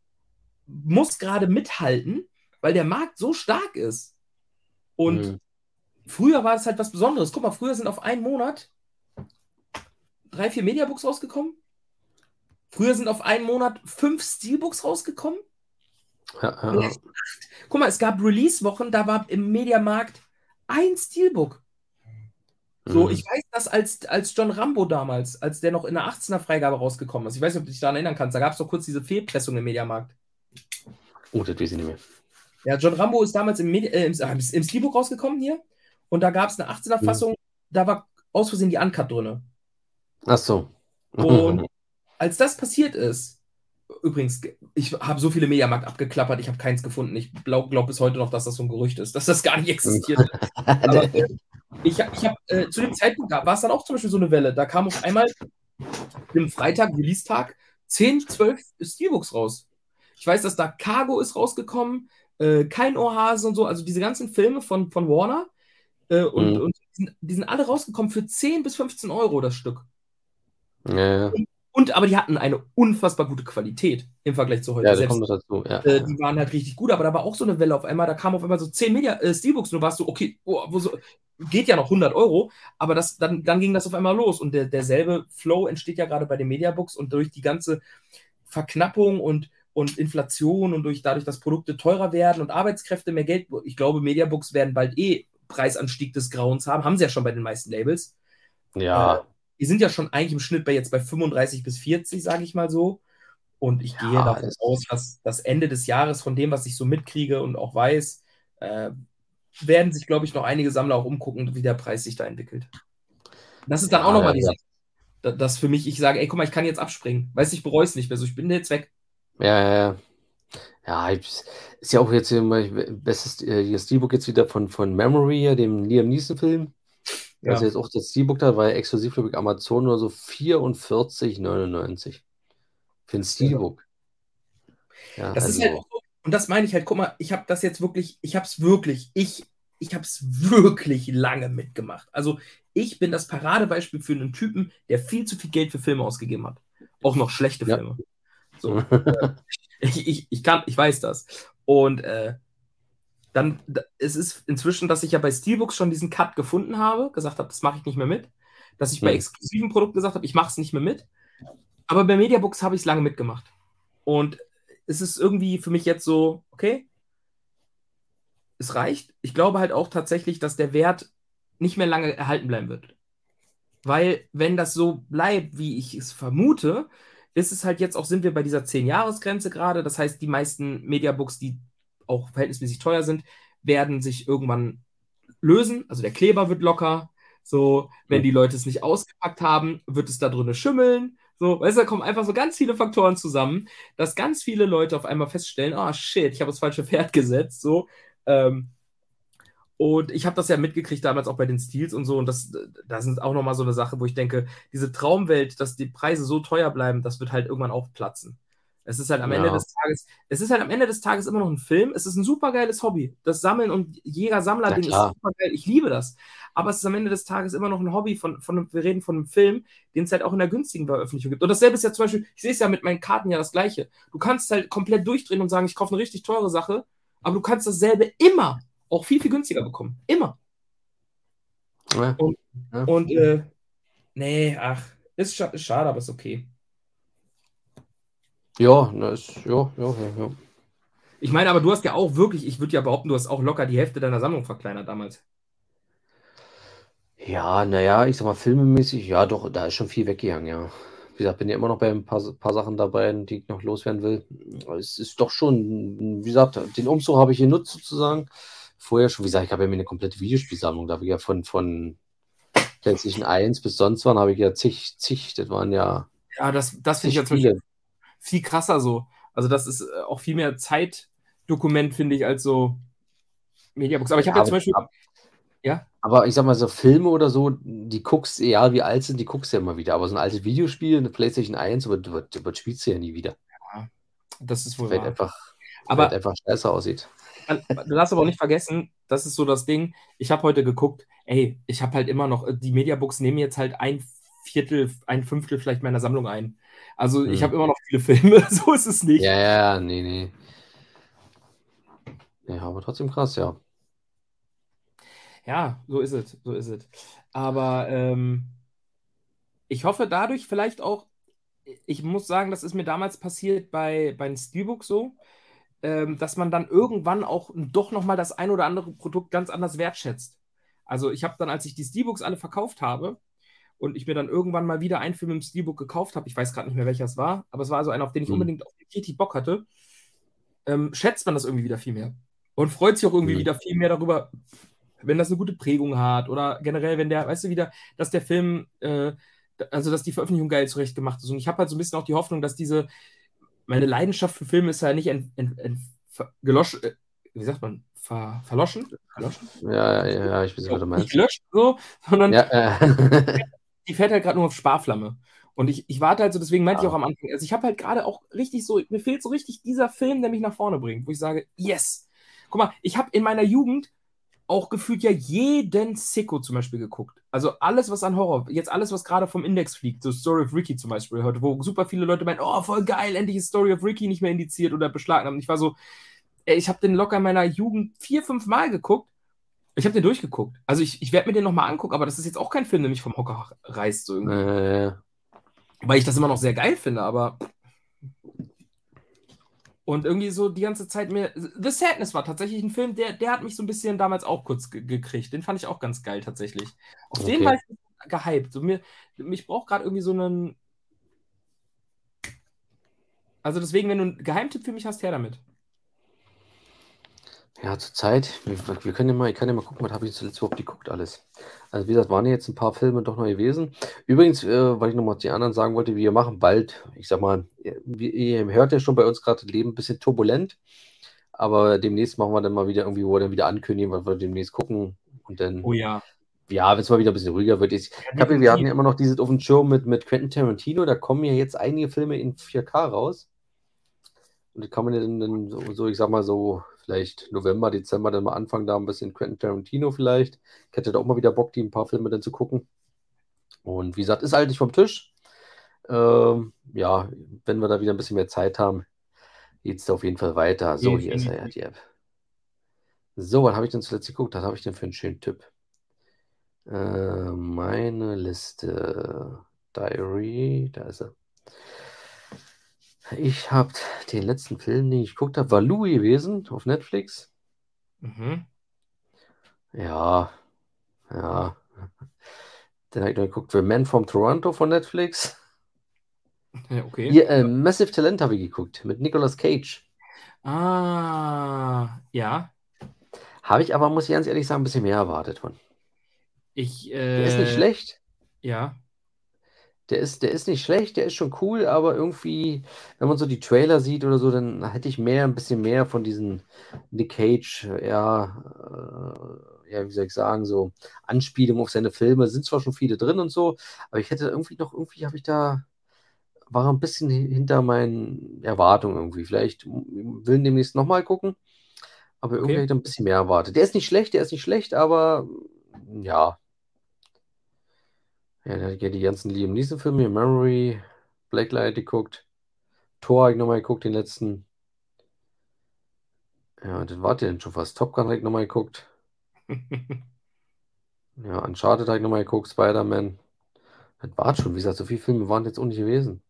muss gerade mithalten, weil der Markt so stark ist. Und mhm. früher war es halt was Besonderes. Guck mal, früher sind auf einen Monat drei, vier Mediabooks rausgekommen. Früher sind auf einen Monat fünf Steelbooks rausgekommen. Ja, ja. Guck mal, es gab Release-Wochen, da war im Mediamarkt ein Steelbook. So, mhm. ich weiß das als, als John Rambo damals, als der noch in der achtzehner-Freigabe rausgekommen ist. Ich weiß nicht, ob du dich daran erinnern kannst. Da gab es doch kurz diese Fehlpressung im Mediamarkt. Oh, das weiß ich nicht mehr. Ja, John Rambo ist damals im, Medi- äh, im, im Steelbook rausgekommen hier. Und da gab es eine achtzehner-Fassung, mhm. da war aus Versehen die Uncut drin. Ach so. Und als das passiert ist, übrigens, ich habe so viele Mediamarkt abgeklappert, ich habe keins gefunden. Ich glaube glaub bis heute noch, dass das so ein Gerücht ist, dass das gar nicht existiert. Aber äh, ich habe, ich hab, äh, zu dem Zeitpunkt war es dann auch zum Beispiel so eine Welle. Da kam auf einmal im Freitag, Release-Tag, zehn, zwölf Steelbooks raus. Ich weiß, dass da Cargo ist rausgekommen, äh, Kein Ohrhase und so, also diese ganzen Filme von, von Warner. Äh, und mhm. und die, sind, die sind alle rausgekommen für zehn bis fünfzehn Euro das Stück. Ja, ja. Und, und aber die hatten eine unfassbar gute Qualität im Vergleich zu heute. Ja, da Selbst, kommt das dazu. Ja, äh, ja. Die waren halt richtig gut, aber da war auch so eine Welle auf einmal, da kamen auf einmal so zehn Media, äh, Steelbooks und du warst so, okay, oh, wo so, geht ja noch hundert Euro, aber das, dann, dann ging das auf einmal los und der, derselbe Flow entsteht ja gerade bei den Mediabooks und durch die ganze Verknappung und, und Inflation und durch dadurch, dass Produkte teurer werden und Arbeitskräfte mehr Geld, ich glaube, Mediabooks werden bald eh Preisanstieg des Grauens haben, haben sie ja schon bei den meisten Labels. Ja. Äh, die sind ja schon eigentlich im Schnitt bei jetzt bei fünfunddreißig bis vierzig, sage ich mal so. Und ich gehe ja, davon das aus, dass das Ende des Jahres, von dem, was ich so mitkriege und auch weiß, äh, werden sich, glaube ich, noch einige Sammler auch umgucken, wie der Preis sich da entwickelt. Das ist dann ja, auch nochmal ja, die Sache, ja. dass für mich, ich sage, ey, guck mal, ich kann jetzt abspringen. Weißt du, ich bereue es nicht mehr so, ich bin jetzt weg. Ja, ja, ja. Ja, ist ja auch jetzt mein bestes äh, Steelbook jetzt wieder von, von Memory, dem Liam Neeson-Film. Ja. Also jetzt auch das Steelbook da war ja exklusiv, glaube ich, Amazon oder so vierundvierzig neunundneunzig für ein Steelbook. Ja, das also, ist halt auch so, und das meine ich halt, guck mal, ich habe das jetzt wirklich, ich habe es wirklich, ich, ich habe es wirklich lange mitgemacht. Also ich bin das Paradebeispiel für einen Typen, der viel zu viel Geld für Filme ausgegeben hat. Auch noch schlechte ja. Filme. So, äh, ich, ich, ich, kann, ich weiß das. Und äh, dann, es ist inzwischen, dass ich ja bei Steelbooks schon diesen Cut gefunden habe, gesagt habe, das mache ich nicht mehr mit. dass ich bei Hm. exklusiven Produkten gesagt habe, ich mache es nicht mehr mit. Aber bei Mediabooks habe ich es lange mitgemacht. Und es ist irgendwie für mich jetzt so, okay, es reicht. Ich glaube halt auch tatsächlich, dass der Wert nicht mehr lange erhalten bleiben wird. Weil, wenn das so bleibt, wie ich es vermute, ist es halt jetzt auch, sind wir bei dieser zehn-Jahres-Grenze gerade. Das heißt, die meisten Mediabooks, die auch verhältnismäßig teuer sind, werden sich irgendwann lösen. Also der Kleber wird locker. So, wenn Hm. die Leute es nicht ausgepackt haben, wird es da drinnen schimmeln. So, weißt du, da kommen einfach so ganz viele Faktoren zusammen, dass ganz viele Leute auf einmal feststellen, ah, shit, ich habe das falsche Pferd gesetzt. So, ähm, und ich habe das ja mitgekriegt damals auch bei den Steals und so. Und das, das ist auch nochmal so eine Sache, wo ich denke, diese Traumwelt, dass die Preise so teuer bleiben, das wird halt irgendwann auch platzen. Es ist halt am Ende Ja, des Tages, es ist halt am Ende des Tages immer noch ein Film. Es ist ein supergeiles Hobby. Das Sammeln und na Jäger-Sammler-Ding ist klar. supergeil. Ich liebe das. Aber es ist am Ende des Tages immer noch ein Hobby von, von wir reden von einem Film, den es halt auch in der günstigen Veröffentlichung gibt. Und dasselbe ist ja zum Beispiel, ich sehe es ja mit meinen Karten ja das Gleiche. Du kannst halt komplett durchdrehen und sagen, ich kaufe eine richtig teure Sache, aber du kannst dasselbe immer auch viel, viel günstiger bekommen. Immer. Ja, Und, ja. und äh, nee, ach, ist, scha ist schade, aber ist okay. Ja, na, ist, ja, ja, ja, ja. Ich meine, aber du hast ja auch wirklich, ich würde ja behaupten, du hast auch locker die Hälfte deiner Sammlung verkleinert damals. Ja, naja, ich sag mal, filmemäßig, ja, doch, da ist schon viel weggegangen, ja. Wie gesagt, bin ja immer noch bei ein paar, paar Sachen dabei, die ich noch loswerden will. Es ist doch schon, wie gesagt, den Umzug habe ich genutzt sozusagen. Vorher schon, wie gesagt, ich habe ja mir eine komplette Videospielsammlung, da habe ich ja von, von PlayStation eins bis sonst wann habe ich ja zig, zig, das waren ja Ja, das, das finde ich zig ja zum Beispiel Spiele. viel krasser so. Also, das ist äh, auch viel mehr Zeitdokument, finde ich, als so Mediabooks. Aber ich Ja, habe ja aber, zum Beispiel, ja, aber ich sag mal, so Filme oder so, die guckst, egal wie alt sind, die guckst du ja immer wieder. Aber so ein altes Videospiel, eine PlayStation eins, aber du, du, du spielst du ja nie wieder. ja, das ist wohl Weil wahr. einfach, weil Aber einfach scheiße aussieht. du darfst aber auch nicht vergessen, das ist so das Ding. Ich habe heute geguckt, ey, ich habe halt immer noch, die Mediabooks nehmen jetzt halt ein Viertel, ein Fünftel vielleicht meiner Sammlung ein. Also ich Hm. habe immer noch viele Filme, so ist es Ja, nicht. ja, nee, nee. Ja, aber trotzdem krass, ja. Ja, so ist es, so ist es. Aber ähm, ich hoffe dadurch vielleicht auch, ich muss sagen, das ist mir damals passiert bei, bei den Steelbooks so, ähm, dass man dann irgendwann auch doch nochmal das ein oder andere Produkt ganz anders wertschätzt. Also ich habe dann, als ich die Steelbooks alle verkauft habe, und ich mir dann irgendwann mal wieder einen Film im Steelbook gekauft habe. Ich weiß gerade nicht mehr, welcher es war, aber es war also einer, auf den ich Hm. unbedingt auf den richtig Bock hatte. Ähm, schätzt man das irgendwie wieder viel mehr. Und freut sich auch irgendwie Hm. wieder viel mehr darüber, wenn das eine gute Prägung hat oder generell, wenn der, weißt du, wieder, dass der Film, äh, also dass die Veröffentlichung geil zurecht gemacht ist. Und ich habe halt so ein bisschen auch die Hoffnung, dass diese, meine Leidenschaft für Filme ist ja nicht ent, ent, ent, ver, gelosch, äh, wie sagt man, ver, verloschen? Verloschen? Ja, ja, ja, ich weiß nicht, was So, du nicht meinst. gelöscht, so, sondern Ja, äh. die fährt halt gerade nur auf Sparflamme. Und ich, ich warte halt so, deswegen meinte ich auch Ja. am Anfang, also ich habe halt gerade auch richtig so, mir fehlt so richtig dieser Film, der mich nach vorne bringt, wo ich sage, yes. Guck mal, ich habe in meiner Jugend auch gefühlt ja jeden Sicko zum Beispiel geguckt. Also alles, was an Horror, jetzt alles, was gerade vom Index fliegt, so Story of Ricky zum Beispiel heute, wo super viele Leute meinen, oh, voll geil, endlich ist Story of Ricky nicht mehr indiziert oder beschlagnahmt. Und ich war so, ey, ich habe den locker in meiner Jugend vier, fünf Mal geguckt. Ich habe den durchgeguckt. Also ich, ich werde mir den nochmal angucken, aber das ist jetzt auch kein Film, der mich vom Hocker reißt, so irgendwie. Äh, Weil ich das immer noch sehr geil finde, aber. Und irgendwie so die ganze Zeit mir. The Sadness war tatsächlich ein Film, der, der hat mich so ein bisschen damals auch kurz ge gekriegt. Den fand ich auch ganz geil tatsächlich. Auf den war okay. ich gehypt. So mir, mich braucht gerade irgendwie so einen. Also deswegen, wenn du einen Geheimtipp für mich hast, her damit. Ja, zurzeit, wir, wir können ja mal, ich kann ja mal gucken, was habe ich zuletzt überhaupt geguckt alles. Also wie gesagt, waren ja jetzt ein paar Filme doch noch gewesen. Übrigens, äh, weil ich nochmal die anderen sagen wollte, wir machen bald, ich sag mal, ihr, ihr hört ja schon bei uns gerade das Leben ein bisschen turbulent, aber demnächst machen wir dann mal wieder irgendwie, wo wir dann wieder ankündigen, was wir demnächst gucken und dann, Oh ja. ja, wenn es mal wieder ein bisschen ruhiger wird. Ich, Ja, ich habe, wir hatten definitiv. ja immer noch dieses auf dem Schirm mit, mit Quentin Tarantino, da kommen ja jetzt einige Filme in vier K raus. Und die kann man ja dann, dann so, so, ich sag mal so, vielleicht November, Dezember dann mal anfangen, da ein bisschen Quentin Tarantino vielleicht. Ich hätte da auch mal wieder Bock, die ein paar Filme dann zu gucken. Und wie gesagt, ist halt nicht vom Tisch. Ähm, ja, wenn wir da wieder ein bisschen mehr Zeit haben, geht es da auf jeden Fall weiter. So, hier ist er ja, Definitiv. die App. So, was habe ich denn zuletzt geguckt? Was habe ich denn für einen schönen Tipp? Äh, meine Liste. Diary, da ist er. Ich habe den letzten Film, den ich geguckt habe, war Louis gewesen auf Netflix. Mhm. Ja, ja. Dann habe ich noch geguckt, The Man from Toronto von Netflix. Ja, okay. Hier, äh, Massive Talent habe ich geguckt, mit Nicolas Cage. Ah, ja. Habe ich aber, muss ich ganz ehrlich sagen, ein bisschen mehr erwartet von. Ich, Der ist nicht äh, schlecht. ja, Der ist, der ist nicht schlecht, der ist schon cool, aber irgendwie, wenn man so die Trailer sieht oder so, dann hätte ich mehr, ein bisschen mehr von diesen Nick Cage, ja, äh, ja, wie soll ich sagen, so Anspielungen auf seine Filme. Sind zwar schon viele drin und so, aber ich hätte irgendwie noch, irgendwie habe ich da, war ein bisschen hi- hinter meinen Erwartungen irgendwie. Vielleicht will demnächst nochmal gucken, aber irgendwie okay. hätte ich da ein bisschen mehr erwartet. Der ist nicht schlecht, der ist nicht schlecht, aber ja. Ja, da hab ich ja die ganzen Liam Neeson-Filme, Memory, Blacklight geguckt. Thor habe ich nochmal geguckt, den letzten. Ja, das war denn schon fast. Top Gun habe ich nochmal geguckt. Ja, Uncharted habe ich nochmal geguckt, Spider-Man. Das war schon, wie gesagt, so viele Filme waren jetzt auch nicht gewesen.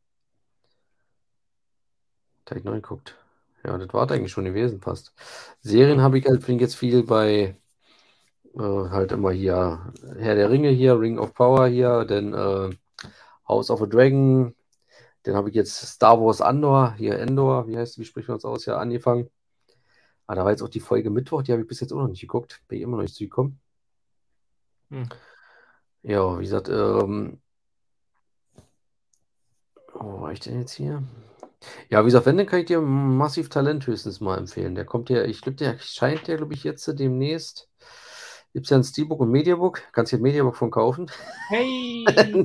Da habe ich noch geguckt. Ja, das war eigentlich schon gewesen fast. Serien habe ich halt, finde ich jetzt viel bei äh, halt immer hier Herr der Ringe hier, Ring of Power hier, dann äh, House of a Dragon. Dann habe ich jetzt Star Wars Andor, hier Endor, wie heißt, wie spricht man das aus, ja, angefangen. Aber da war jetzt auch die Folge Mittwoch, die habe ich bis jetzt auch noch nicht geguckt. Bin ich immer noch nicht zugekommen. Hm. Ja, wie gesagt, ähm, wo war ich denn jetzt hier? Ja, wie gesagt, wenn, dann kann ich dir Massiv Talent höchstens mal empfehlen. Der kommt ja, ich glaube, der scheint ja, glaube ich, jetzt demnächst. Gibt es ja ein Steelbook und Mediabook. Kannst dir ein Mediabook von kaufen. Hey!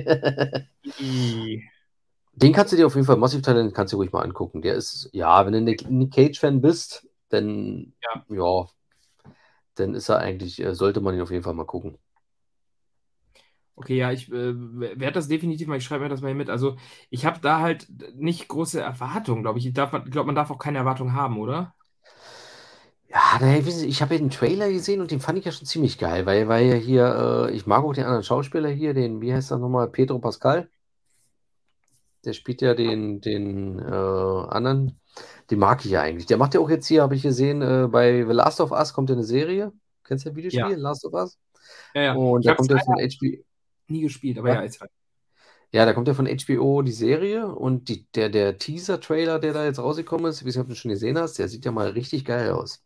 Den kannst du dir auf jeden Fall, Massive Talent, kannst du dir ruhig mal angucken. Der ist, ja, wenn du Nick, Nick Cage-Fan bist, dann, Ja. ja, dann ist er eigentlich, äh, sollte man ihn auf jeden Fall mal gucken. Okay, ja, ich äh, werde das definitiv mal, ich schreibe mir das mal hier mit. Also, ich habe da halt nicht große Erwartungen, glaube ich. Ich glaube, man darf auch keine Erwartungen haben, oder? Ja, naja, ich, weiß nicht, ich habe ja den Trailer gesehen und den fand ich ja schon ziemlich geil, weil, weil ja hier, äh, ich mag auch den anderen Schauspieler hier, den, wie heißt er nochmal, Pedro Pascal. Der spielt ja den, den äh, anderen. Den mag ich ja eigentlich. Der macht ja auch jetzt hier, habe ich gesehen, äh, bei The Last of Us kommt ja eine Serie. Kennst du das Ja, Videospiel, Last of Us? ja, ja. Und Ich da habe es kommt ja von leider H B O. nie gespielt, aber Was? ja, ist halt. Ja, da kommt ja von H B O die Serie und die, der, der Teaser-Trailer, der da jetzt rausgekommen ist, ich weiß nicht, ob du den schon gesehen hast, der sieht ja mal richtig geil aus.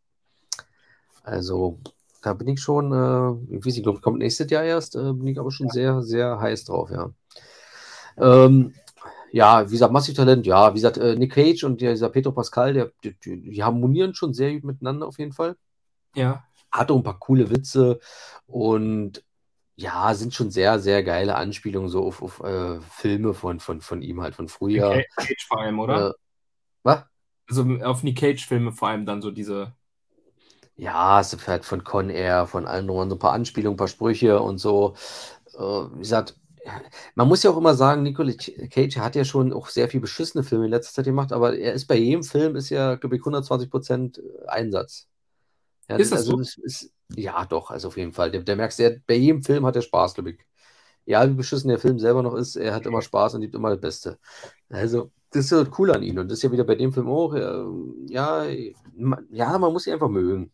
Also, da bin ich schon, äh, ich weiß nicht, glaube, kommt nächstes Jahr erst, äh, bin ich aber schon sehr, sehr heiß drauf, ja. Ähm, ja, wie gesagt, Massivtalent, ja, wie gesagt, äh, Nick Cage und der, dieser Pedro Pascal, der, die, die, die harmonieren schon sehr gut miteinander auf jeden Fall. Ja. Hat auch ein paar coole Witze und ja, sind schon sehr, sehr geile Anspielungen so auf, auf äh, Filme von, von, von ihm halt von Nick früher. Cage vor allem, Äh, oder? was? Also auf Nick Cage-Filme vor allem dann so diese. Ja, es ist halt von Con Air, von allen drum, so ein paar Anspielungen, ein paar Sprüche und so. Äh, wie gesagt, man muss ja auch immer sagen, Nicolas Cage hat ja schon auch sehr viel beschissene Filme in letzter Zeit gemacht, aber er ist bei jedem Film, ist ja, glaube ich, hundertzwanzig Prozent Einsatz. Ja, Ist das, das also so? das ist, ja doch, also auf jeden Fall. Der, der merkst, der, bei jedem Film hat er Spaß, glaube ich. Ja, wie beschissen der Film selber noch ist, er hat immer Spaß und liebt immer das Beste. Also, das ist so cool an ihn und das ist ja wieder bei dem Film auch. äh, Ja, ja, man muss ihn einfach mögen.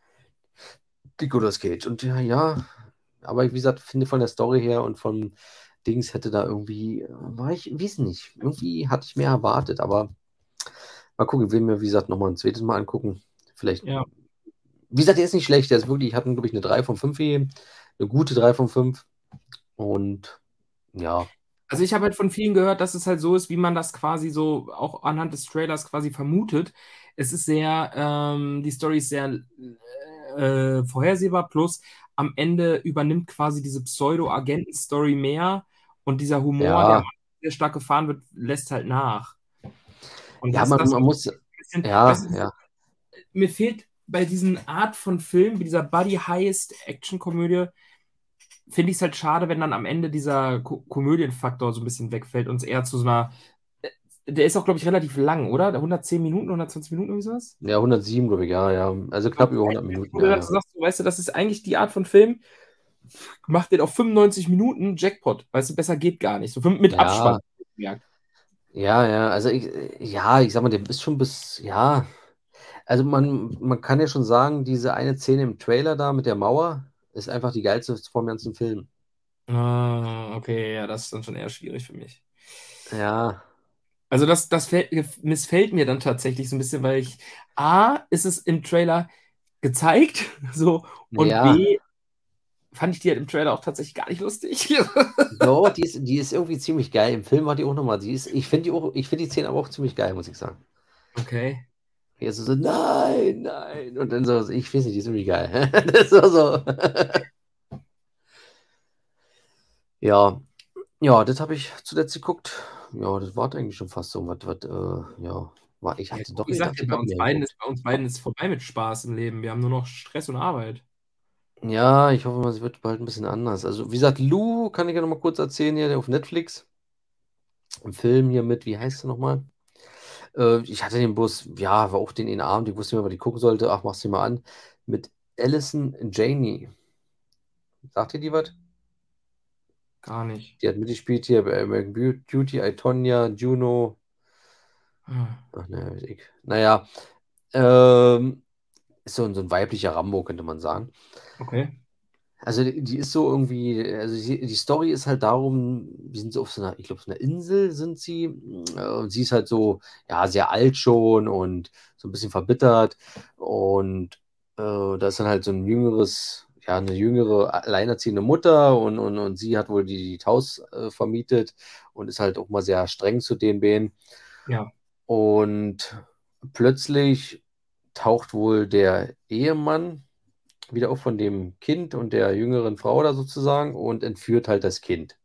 Nicolas Cage. Und ja, ja, aber wie gesagt, finde von der Story her und von Dings hätte da irgendwie, äh, war ich, weiß nicht, irgendwie hatte ich mehr erwartet, aber mal gucken, ich will mir, wie gesagt, nochmal ein zweites Mal angucken. Vielleicht, Ja. wie gesagt, der ist nicht schlecht, der ist wirklich, ich hatte, glaube ich, eine drei von fünf gegeben, eine gute drei von fünf und ja, Also ich habe halt von vielen gehört, dass es halt so ist, wie man das quasi so auch anhand des Trailers quasi vermutet. Es ist sehr, ähm, die Story ist sehr äh, vorhersehbar, plus am Ende übernimmt quasi diese Pseudo-Agenten-Story mehr und dieser Humor, der am ja, Anfang sehr stark gefahren wird, lässt halt nach. Und ja, das, man, das man muss, ein bisschen, weißt ja, du, ja, mir fehlt bei diesen Art von Film, wie dieser Buddy-Heist-Action-Komödie, finde ich es halt schade, wenn dann am Ende dieser Ko Komödienfaktor so ein bisschen wegfällt und es eher zu so einer. Der ist auch, glaube ich, relativ lang, oder? hundertzehn Minuten, hundertzwanzig Minuten, irgendwie sowas? ja, hundertsieben, glaube ich, ja, ja, also knapp Und über hundert Minuten, wo du ja, dazu ja. sagst, du weißt du, das ist eigentlich die Art von Film. macht den auf fünfundneunzig Minuten Jackpot. Weißt du, besser geht gar nicht. So fünf- mit Ja, Abspann. Ja, ja, ja, also ich, ja, ich sag mal, der ist schon bis, ja, also man, man kann ja schon sagen, diese eine Szene im Trailer da mit der Mauer ist einfach die geilste vom ganzen Film. ah, okay, ja, das ist dann schon eher schwierig für mich. Ja, Also das, das fällt, missfällt mir dann tatsächlich so ein bisschen, weil ich, A, ist es im Trailer gezeigt, so, und ja, B, fand ich die halt im Trailer auch tatsächlich gar nicht lustig. doch, die ist, die ist irgendwie ziemlich geil. Im Film war die auch nochmal, die ist, ich finde die auch, ich finde die Szene aber auch ziemlich geil, muss ich sagen. Okay. Jetzt so, so, nein, nein. Und dann so, ich weiß nicht, die ist irgendwie geil. Das war so. Ja, ja, das habe ich zuletzt geguckt. Ja, das war eigentlich schon fast so. Was, was, äh, ja, war, ich Ja, hatte guck, doch ich sag gedacht, dir, ich bei habe uns mehr beiden geguckt. ist, bei uns beiden ist vorbei mit Spaß im Leben. Wir haben nur noch Stress und Arbeit. Ja, ich hoffe mal, es wird bald ein bisschen anders. Also, wie gesagt, Lou kann ich ja noch mal kurz erzählen hier, der auf Netflix. Ein Film hier mit, wie heißt der nochmal? Äh, ich hatte den Bus, ja, war auch den in den Abend, ich wusste nicht mehr, was ich gucken sollte. Ach, mach's dir mal an. Mit Alison Janney. Sagt ihr die was? Gar nicht. Die hat mitgespielt hier bei American Beauty, I, Tonya, Juno. Ah, Ach, naja, weiß ich. Naja, ähm, ist so, ein- so ein weiblicher Rambo, könnte man sagen. okay. Also die, die ist so irgendwie, also sie, die Story ist halt darum, wir sind so auf so einer, ich glaube, so einer Insel sind sie. äh, Und sie ist halt so, ja, sehr alt schon und so ein bisschen verbittert. Und äh, da ist dann halt so ein jüngeres, ja, eine jüngere, alleinerziehende Mutter und, und, und sie hat wohl die, das Haus äh, vermietet und ist halt auch mal sehr streng zu den Beiden. Ja. Und plötzlich taucht wohl der Ehemann wieder auf von dem Kind und der jüngeren Frau da sozusagen und entführt halt das Kind.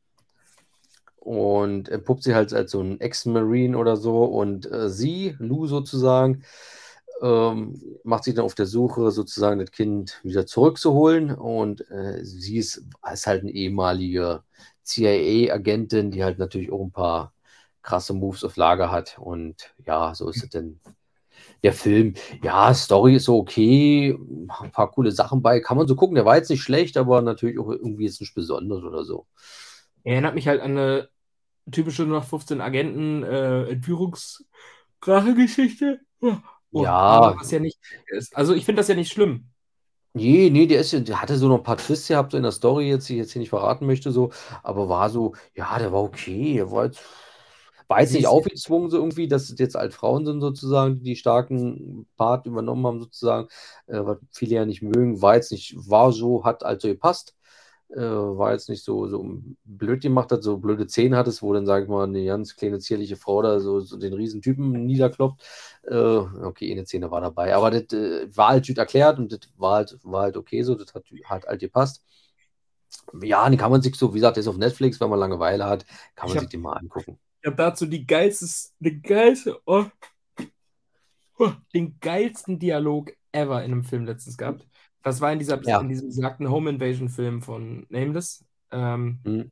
Und entpuppt sie halt als so ein Ex-Marine oder so. Und äh, sie, Lou sozusagen, ähm, macht sich dann auf der Suche, sozusagen das Kind wieder zurückzuholen. Und äh, sie ist, ist halt eine ehemalige C I A-Agentin, die halt natürlich auch ein paar krasse Moves auf Lager hat. Und ja, so ist es dann der Film. Ja, Story ist so okay, ein paar coole Sachen bei, kann man so gucken. Der war jetzt nicht schlecht, aber natürlich auch irgendwie jetzt nicht besonders oder so. Erinnert mich halt an eine typische null acht fünfzehn Agenten äh, Entführungsrache-Geschichte. Oh, aber Ja, was ja nicht ist. Also ich finde das ja nicht schlimm. nee, nee, der ist, ja- der hatte so noch ein paar Twists gehabt so in der Story, jetzt, die ich jetzt hier nicht verraten möchte, so, aber war so, ja, der war okay, der war jetzt, war jetzt nicht Siehst du? aufgezwungen, so irgendwie, dass es jetzt halt Frauen sind sozusagen, die die starken Part übernommen haben, sozusagen, äh, was viele ja nicht mögen, war jetzt nicht, war so, hat also gepasst, äh, war jetzt nicht so, so blöd gemacht hat, so blöde Zähne hat es, wo dann, sag ich mal, eine ganz kleine, zierliche Frau da so, so den riesen Typen niederkloppt. Äh, okay, eine Szene war dabei, aber das äh, war halt gut erklärt und das war halt, war halt okay so, das hat, hat halt gepasst. Ja, den kann man sich so, wie gesagt, der ist auf Netflix, wenn man Langeweile hat, kann Ich man habe sich den mal angucken. ich hab dazu die geilste, die geilste, oh, oh, den geilsten Dialog ever in einem Film letztens gehabt. Das war in dieser, in Ja. diesem besagten Home Invasion Film von Nameless. Ähm, Hm.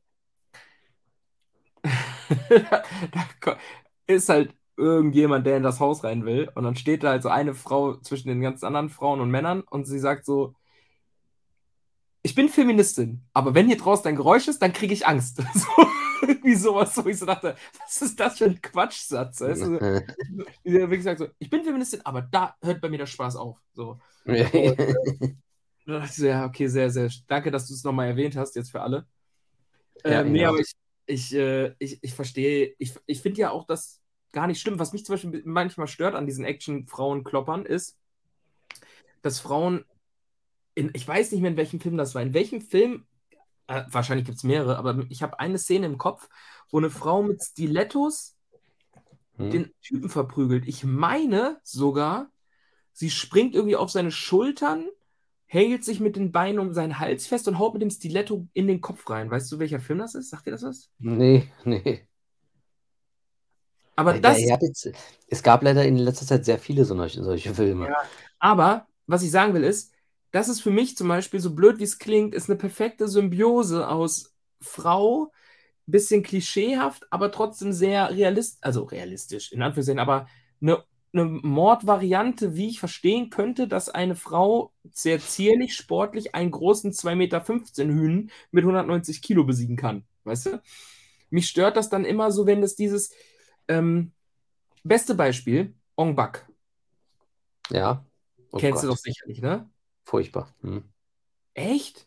da ko- ist halt irgendjemand, der in das Haus rein will. Und dann steht da halt so eine Frau zwischen den ganzen anderen Frauen und Männern und sie sagt so: Ich bin Feministin, aber wenn hier draußen ein Geräusch ist, dann kriege ich Angst. So, irgendwie sowas, wo ich so dachte, was ist das für ein Quatschsatz? Weißt du? Wie der wirklich sagt so: Ich bin Feministin, aber da hört bei mir der Spaß auf. So. Und da dachte ich so, ja, okay, sehr, sehr. Danke, dass du es nochmal erwähnt hast, jetzt für alle. Ja, Ähm, nee, ja. aber ich, ich, äh, ich, ich verstehe, ich, ich finde ja auch das gar nicht schlimm. Was mich zum Beispiel manchmal stört an diesen Action-Frauen-Kloppern ist, dass Frauen in, ich weiß nicht mehr, in welchem Film das war. In welchem Film, äh, wahrscheinlich gibt es mehrere, aber ich habe eine Szene im Kopf, wo eine Frau mit Stilettos Hm. den Typen verprügelt. Ich meine sogar, sie springt irgendwie auf seine Schultern, hält sich mit den Beinen um seinen Hals fest und haut mit dem Stiletto in den Kopf rein. Weißt du, welcher Film das ist? Sagt dir das was? Nee, nee. Aber Weil der, das, er hat jetzt, es gab leider in letzter Zeit sehr viele solche, solche Filme. ja, aber was ich sagen will ist, das ist für mich zum Beispiel, so blöd wie es klingt, ist eine perfekte Symbiose aus Frau, bisschen klischeehaft, aber trotzdem sehr realistisch, also realistisch, in Anführungszeichen, aber eine eine Mordvariante, wie ich verstehen könnte, dass eine Frau sehr zierlich, sportlich einen großen zwei Meter fünfzehn Hünen mit hundertneunzig Kilo besiegen kann. Weißt du? Mich stört das dann immer so, wenn es dieses ähm, beste Beispiel, Ong Bak. Ja. Oh Kennst du doch Gott. sicherlich, ne? Furchtbar. Hm. Echt?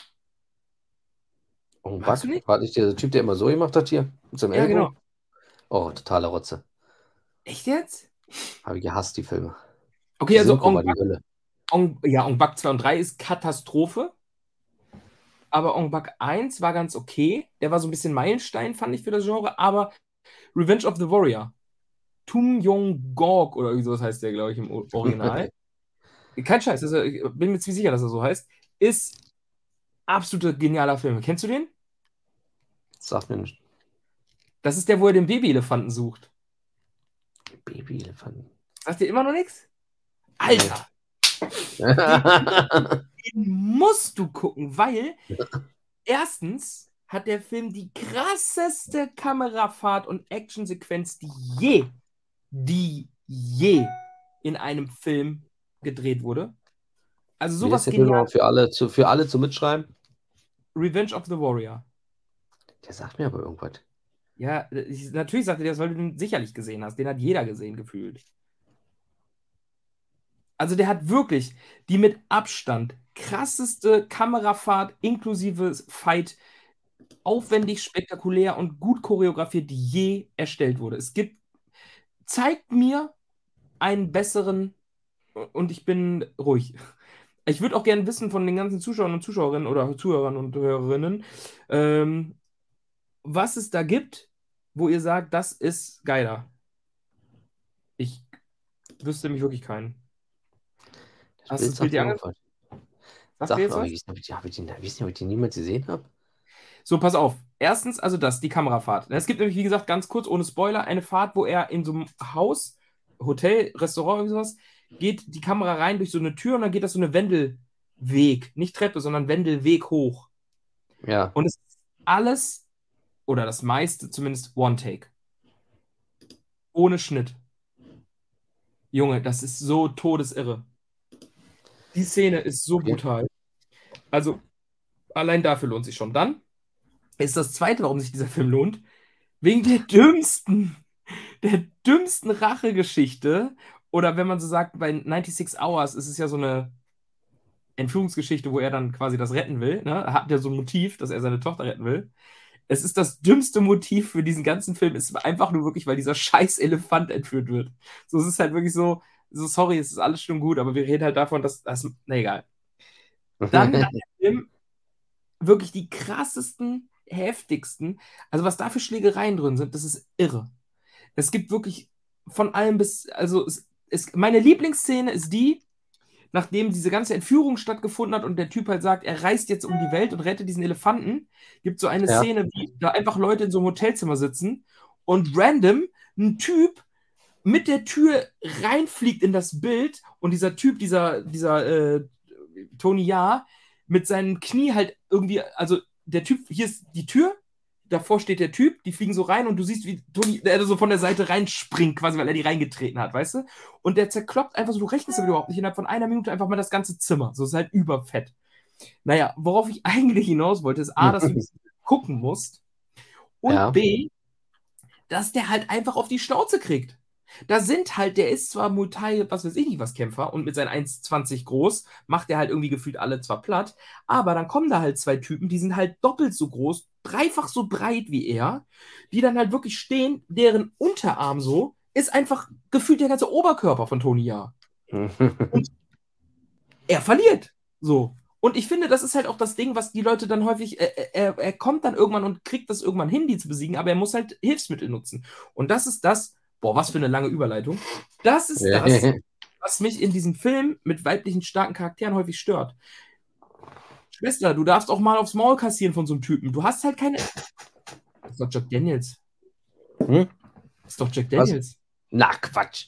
Oh, Magst du Back. nicht? War nicht der Typ, der immer so gemacht hat hier? Mit seinem Ja, genau. Ellbogen? Oh, totale Rotze. Echt jetzt? Habe ich gehasst, die Filme. Okay, Die also Synchro Ong war die Bak, Hölle. Ong, ja, Ong Bak zwei und drei ist Katastrophe, aber Ong Bak eins war ganz okay. Der war so ein bisschen Meilenstein, fand ich, für das Genre, aber Revenge of the Warrior, Tum Yong Gok oder wie sowas heißt der, glaube ich, im O- Original. Kein Scheiß, also ich bin mir ziemlich sicher, dass er so heißt. Ist absoluter genialer Film. Kennst du den? Sag mir nicht. Das ist der, wo er den Babyelefanten sucht. Babyelefanten. Sagt dir immer noch nichts? Nee. Alter, den, den musst du gucken, weil erstens hat der Film die krasseste Kamerafahrt und Actionsequenz, die je, die je in einem Film gedreht wurde. Also Wie ist sowas der Film genial. auch für alle, zu, für alle zum Mitschreiben? Revenge of the Warrior. Der sagt mir aber irgendwas. Ja, ich, natürlich sagte der das, weil du den sicherlich gesehen hast. Den hat jeder gesehen, gefühlt. Also der hat wirklich die mit Abstand krasseste Kamerafahrt inklusive Fight, aufwendig, spektakulär und gut choreografiert, die je erstellt wurde. Es gibt, zeigt mir einen besseren, und ich bin ruhig. Ich würde auch gerne wissen von den ganzen Zuschauern und Zuschauerinnen oder Zuhörern und Hörerinnen, ähm, was es da gibt, wo ihr sagt, das ist geiler. Ich wüsste mich wirklich keinen. Das Hast du Bild das Bild sagt dir mir angeguckt? irgendwas. Sagt dir Sag jetzt mir, aber was? ich weiß nicht, ob ich die, weiß nicht, ob ich die niemals gesehen habe. So, pass auf. Erstens, also das, die Kamerafahrt. Es gibt nämlich, wie gesagt, ganz kurz, ohne Spoiler, eine Fahrt, wo er in so einem Haus, Hotel, Restaurant, irgendwie sowas, geht die Kamera rein durch so eine Tür und dann geht das so eine Wendelweg, nicht Treppe, sondern Wendelweg hoch. Ja. Und es ist alles, oder das meiste zumindest, One-Take. Ohne Schnitt. Junge, das ist so todesirre. Die Szene ist so Okay. brutal. Also, allein dafür lohnt sich schon. Dann ist das Zweite, warum sich dieser Film lohnt, wegen der dümmsten, der dümmsten Rachegeschichte. Oder wenn man so sagt, bei sechsundneunzig Hours ist es ja so eine Entführungsgeschichte, wo er dann quasi das retten will. Ne? Er hat ja so ein Motiv, dass er seine Tochter retten will. Es ist das dümmste Motiv für diesen ganzen Film. Es ist einfach nur wirklich, weil dieser scheiß Elefant entführt wird. So, es ist halt wirklich so, so, sorry, es ist alles schon gut, aber wir reden halt davon, dass das, na egal. Dann hat der Film wirklich die krassesten, heftigsten, also was da für Schlägereien drin sind, das ist irre. Es gibt wirklich von allem bis, also es, es, meine Lieblingsszene ist die, nachdem diese ganze Entführung stattgefunden hat und der Typ halt sagt, er reist jetzt um die Welt und rettet diesen Elefanten, gibt so eine Ja. Szene, wie da einfach Leute in so einem Hotelzimmer sitzen und random ein Typ mit der Tür reinfliegt in das Bild und dieser Typ, dieser, dieser äh, Tony Jaa, mit seinem Knie halt irgendwie, also der Typ, hier ist die Tür, davor steht der Typ, die fliegen so rein und du siehst, wie Tony, der so von der Seite reinspringt, quasi, weil er die reingetreten hat, weißt du? Und der zerkloppt einfach so, du rechnest aber überhaupt nicht, innerhalb von einer Minute einfach mal das ganze Zimmer. So ist halt überfett. Naja, worauf ich eigentlich hinaus wollte, ist A, dass du das gucken musst und Ja. B, dass der halt einfach auf die Schnauze kriegt. Da sind halt, der ist zwar Muay Thai, was weiß ich nicht, was Kämpfer und mit seinen eins zwanzig groß macht der halt irgendwie gefühlt alle zwar platt, aber dann kommen da halt zwei Typen, die sind halt doppelt so groß, dreifach so breit wie er, die dann halt wirklich stehen, deren Unterarm so ist einfach gefühlt der ganze Oberkörper von Tony Jaa. Und er verliert. So. Und ich finde, das ist halt auch das Ding, was die Leute dann häufig, er, er, er kommt dann irgendwann und kriegt das irgendwann hin, die zu besiegen, aber er muss halt Hilfsmittel nutzen. Und das ist das, boah, was für eine lange Überleitung. Das ist das, was mich in diesem Film mit weiblichen starken Charakteren häufig stört. Schwester, du darfst auch mal aufs Maul kassieren von so einem Typen. Du hast halt keine. Das ist doch Jack Daniels. Hm? Das ist doch Jack Was? Daniels. Na, Quatsch.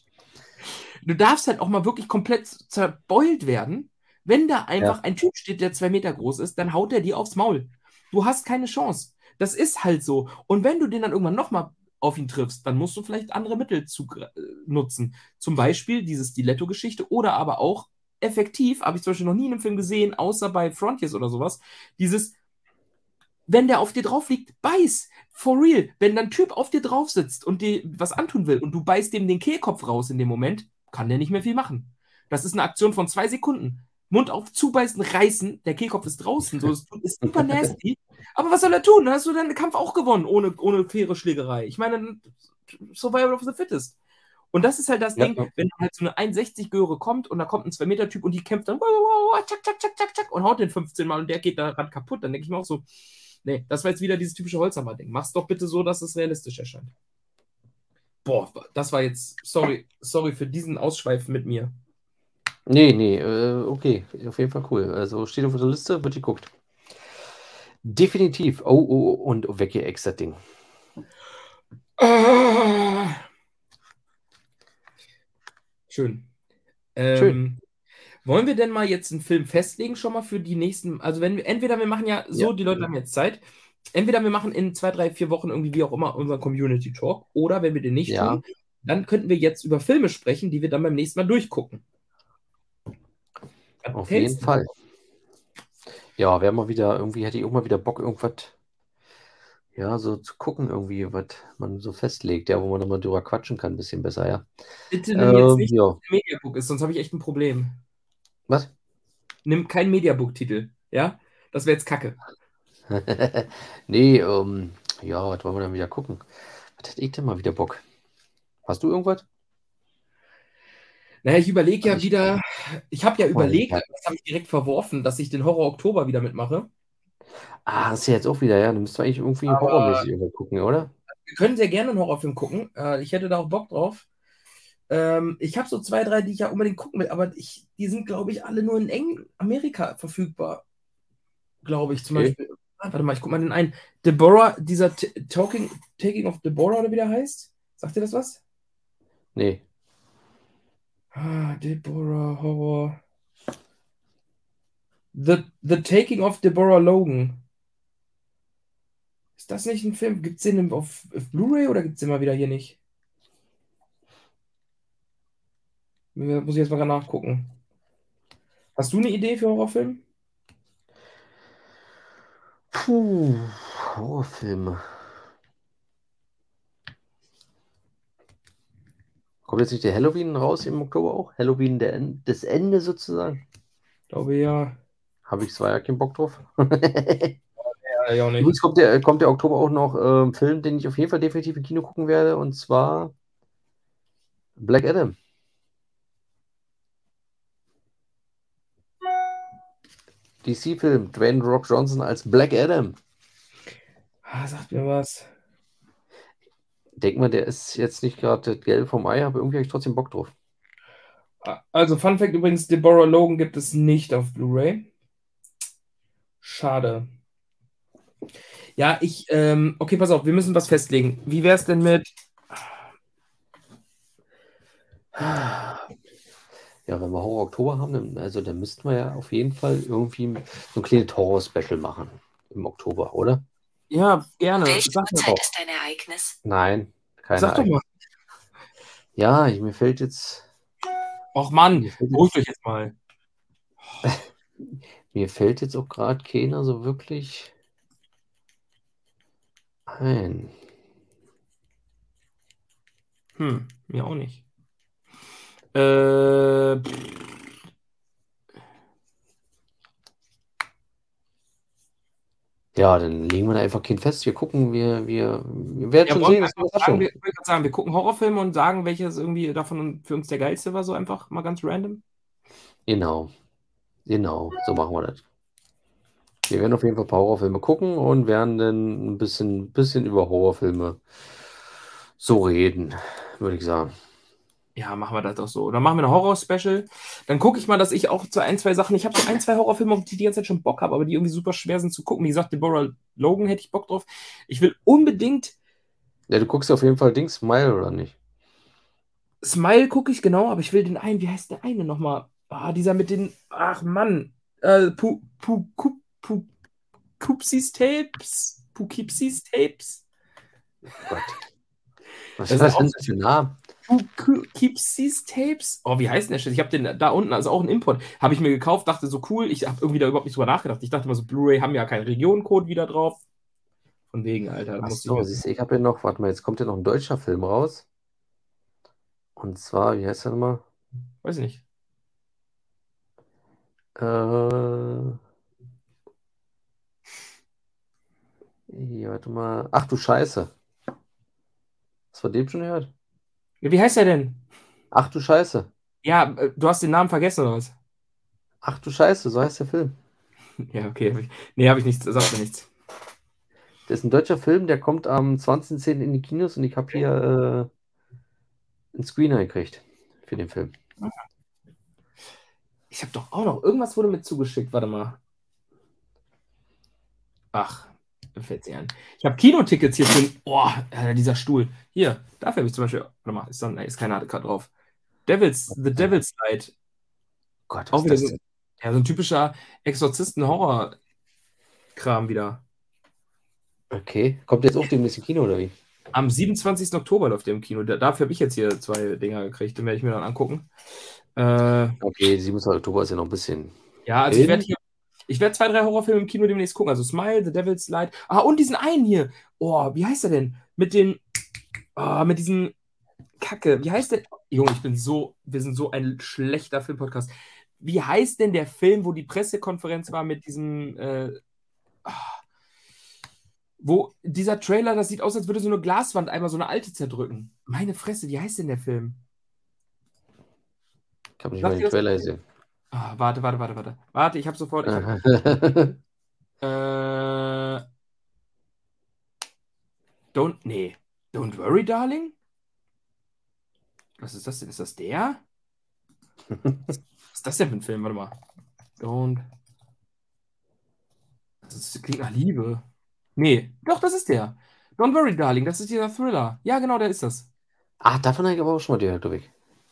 Du darfst halt auch mal wirklich komplett zerbeult werden. Wenn da einfach Ja. ein Typ steht, der zwei Meter groß ist, dann haut er dir aufs Maul. Du hast keine Chance. Das ist halt so. Und wenn du den dann irgendwann nochmal auf ihn triffst, dann musst du vielleicht andere Mittel zu, äh, nutzen. Zum Beispiel diese Stiletto-Geschichte oder aber auch effektiv, habe ich zum Beispiel noch nie in einem Film gesehen, außer bei Frontiers oder sowas, dieses, wenn der auf dir drauf liegt, beiß. For real. Wenn dann ein Typ auf dir drauf sitzt und dir was antun will und du beißt dem den Kehlkopf raus in dem Moment, kann der nicht mehr viel machen. Das ist eine Aktion von zwei Sekunden. Mund auf, zubeißen, reißen, der Kehlkopf ist draußen, so ist, ist super nasty. Aber was soll er tun? Dann hast du deinen Kampf auch gewonnen, ohne, ohne faire Schlägerei. Ich meine, Survival of the Fittest. Und das ist halt das Ja, Ding, wenn halt so eine eins Komma sechzig Göre kommt und da kommt ein zwei Meter Typ und die kämpft dann wow, wow, wow, tschak, tschak, tschak, tschak, tschak, und haut den fünfzehn Mal und der geht daran kaputt, dann denke ich mir auch so, nee, das war jetzt wieder dieses typische Holzhammer-Ding. Mach's doch bitte so, dass es realistisch erscheint. Boah, das war jetzt, sorry, sorry für diesen Ausschweif mit mir. Nee, nee, äh, okay, auf jeden Fall cool. Also steht auf der Liste, wird geguckt. Definitiv. Oh, oh, oh, und weggeext das Ding. Ah. Schön. Ähm, Schön. Wollen wir denn mal jetzt einen Film festlegen, schon mal für die nächsten, also wenn wir, entweder wir machen ja so, Ja. die Leute haben jetzt Zeit, entweder wir machen in zwei, drei, vier Wochen irgendwie, wie auch immer, unseren Community Talk, oder wenn wir den nicht Ja. tun, dann könnten wir jetzt über Filme sprechen, die wir dann beim nächsten Mal durchgucken. Auf jeden Fall. Ja, wäre mal wieder, irgendwie hätte ich auch mal wieder Bock, irgendwas, ja, so zu gucken, irgendwie, was man so festlegt, ja, wo man nochmal drüber quatschen kann, ein bisschen besser, ja. Bitte nimm jetzt Ähm, nicht, ja. dass es ein Mediabook ist, sonst habe ich echt ein Problem. Was? Nimm keinen Mediabook-Titel, ja? Das wäre jetzt Kacke. Nee, ähm, ja, was wollen wir dann wieder gucken? Was hätte ich denn mal wieder Bock? Hast du irgendwas? Naja, ich überlege ja Also ich- wieder, ich habe ja Boah, überlegt, ja. das habe ich direkt verworfen, dass ich den Horror Oktober wieder mitmache. Ah, das ist ja jetzt auch wieder, ja. Du müsstest eigentlich irgendwie Aber- horrormäßig irgendwas gucken, oder? Wir können sehr gerne einen Horrorfilm gucken. Äh, ich hätte da auch Bock drauf. Ähm, ich habe so zwei, drei, die ich ja unbedingt gucken will, aber ich, die sind, glaube ich, alle nur in Eng Amerika verfügbar. Glaube ich zum Okay. Beispiel. Ah, warte mal, ich guck mal den einen. Deborah, dieser T Talking, Taking of Deborah, oder wie der heißt? Sagt dir das was? Nee. Ah, Deborah Horror. The, The Taking of Deborah Logan. Ist das nicht ein Film? Gibt es den auf, auf Blu-ray oder gibt es den mal wieder hier nicht? Muss ich jetzt mal nachgucken. Hast du eine Idee für Horrorfilm? Puh, Horrorfilme. Kommt jetzt nicht der Halloween raus im Oktober auch? Halloween der en das Ende sozusagen? Ich glaube ja. Habe ich zwar ja keinen Bock drauf. Ja, ja auch nicht. Übrigens kommt der, kommt der Oktober auch noch äh, ein Film, den ich auf jeden Fall definitiv im Kino gucken werde, und zwar Black Adam. D C-Film, Dwayne Rock Johnson als Black Adam. Ah, sagt mir was. Denk mal, der ist jetzt nicht gerade das Gelb vom Ei, aber irgendwie habe ich trotzdem Bock drauf. Also, Fun Fact übrigens: Deborah Logan gibt es nicht auf Blu-ray. Schade. Ja, ich, ähm, okay, pass auf, wir müssen was festlegen. Wie wäre es denn mit. Ja, wenn wir Horror Oktober haben, dann, also dann müssten wir ja auf jeden Fall irgendwie so ein kleines Horror-Special machen im Oktober, oder? Ja, gerne. Welche Sag mir Uhrzeit doch. ist dein Ereignis? Nein, keine Sag doch Ahnung. mal. Ja, ich, mir fällt jetzt. Och Mann, Mir fällt beruhigt jetzt, euch jetzt mal. mir fällt jetzt auch gerade keiner so wirklich ein. Hm, mir auch nicht. Äh, pff. Ja, dann legen wir da einfach kein fest. Wir gucken, wir, wir, wir werden Ja, schon wollen sehen, wir das ist eine einfach sagen, Überraschung. wir, ich wollte gerade sagen, wir gucken Horrorfilme und sagen, welches irgendwie davon für uns der geilste war, so einfach mal ganz random. Genau, genau, so machen wir das. Wir werden auf jeden Fall ein paar Horrorfilme gucken und werden dann ein bisschen, bisschen über Horrorfilme so reden, würde ich sagen. Ja, machen wir das doch so. Dann machen wir ein Horror-Special. Dann gucke ich mal, dass ich auch zu ein, zwei Sachen, ich habe so ein, zwei Horrorfilme, auf die ich die ganze Zeit schon Bock habe, aber die irgendwie super schwer sind zu gucken. Wie gesagt, Deborah Logan hätte ich Bock drauf. Ich will unbedingt Ja, du guckst auf jeden Fall Dings Smile, oder nicht? Smile gucke ich, genau, aber ich will den einen, wie heißt der eine nochmal? Ah, dieser mit den, ach Mann, äh, Pu, Pu, Pu, Pu, Pupsis Tapes? Poughkeepsies Tapes? Gott. Was Das war ist denn auch das für ein Name? Keep These Tapes. Oh, wie heißt denn der Shit? Ich habe den da unten, also auch ein Import, habe ich mir gekauft, dachte so cool. Ich habe irgendwie da überhaupt nicht drüber nachgedacht. Ich dachte immer so, Blu-ray haben ja keinen Regionencode wieder drauf. Von wegen, Alter, da Ach musste ich so, mir. siehst du, ich habe ja noch, warte mal, jetzt kommt ja noch ein deutscher Film raus. Und zwar, wie heißt der nochmal? Weiß ich nicht. Äh, hier, warte mal. Ach du Scheiße. Hast du von dem schon gehört? Wie heißt der denn? Ach du Scheiße. Ja, äh, du hast den Namen vergessen oder was? Ach du Scheiße, so heißt der Film. Ja, okay. Hab ich, nee, habe ich nichts, sagt mir nichts. Das ist ein deutscher Film, der kommt am zwanzigsten zehnten in die Kinos und ich habe hier äh, einen Screener gekriegt für den Film. Ich habe doch auch noch, irgendwas wurde mir zugeschickt, warte mal. Ach, mir fällt sie ein. Ich habe Kinotickets hier für. Oh, äh, dieser Stuhl. Hier, dafür habe ich zum Beispiel. Warte mal, ist, dann, ist keine Hardcard drauf. Devil's, The Devil's Light. Gott, was Auch ist wieder das so, denn? ja, so ein typischer Exorzisten-Horror-Kram wieder. Okay. Kommt jetzt auch demnächst im Kino oder wie? Am siebenundzwanzigsten Oktober läuft der im Kino. Da, dafür habe ich jetzt hier zwei Dinger gekriegt. Den werde ich mir dann angucken. Äh, Okay, siebenundzwanzigsten Oktober ist ja noch ein bisschen ja, also ich werde hin. hier. Ich werde zwei, drei Horrorfilme im Kino demnächst gucken. Also Smile, The Devil's Light. Ah, und diesen einen hier. Oh, wie heißt der denn? Mit den. Oh, mit diesen. Kacke. Wie heißt der? Junge, ich bin so. Wir sind so ein schlechter Filmpodcast. Wie heißt denn der Film, wo die Pressekonferenz war mit diesem. Äh, ah, wo dieser Trailer, das sieht aus, als würde so eine Glaswand einmal so eine alte zerdrücken. Meine Fresse, wie heißt denn der Film? Ich habe nicht mal Sagt den ihr das? Trailer gesehen. Ah, warte, warte, warte, warte. Warte, ich habe sofort. Ich hab, äh, don't. Nee. Don't worry, darling? Was ist das denn? Ist das der? Was ist das denn für ein Film? Warte mal. Don't. Das ist, klingt nach Liebe. Nee, doch, das ist der. Don't worry, darling. Das ist dieser Thriller. Ja, genau, der ist das. Ah, davon habe ich aber auch schon mal gehört, glaube ich.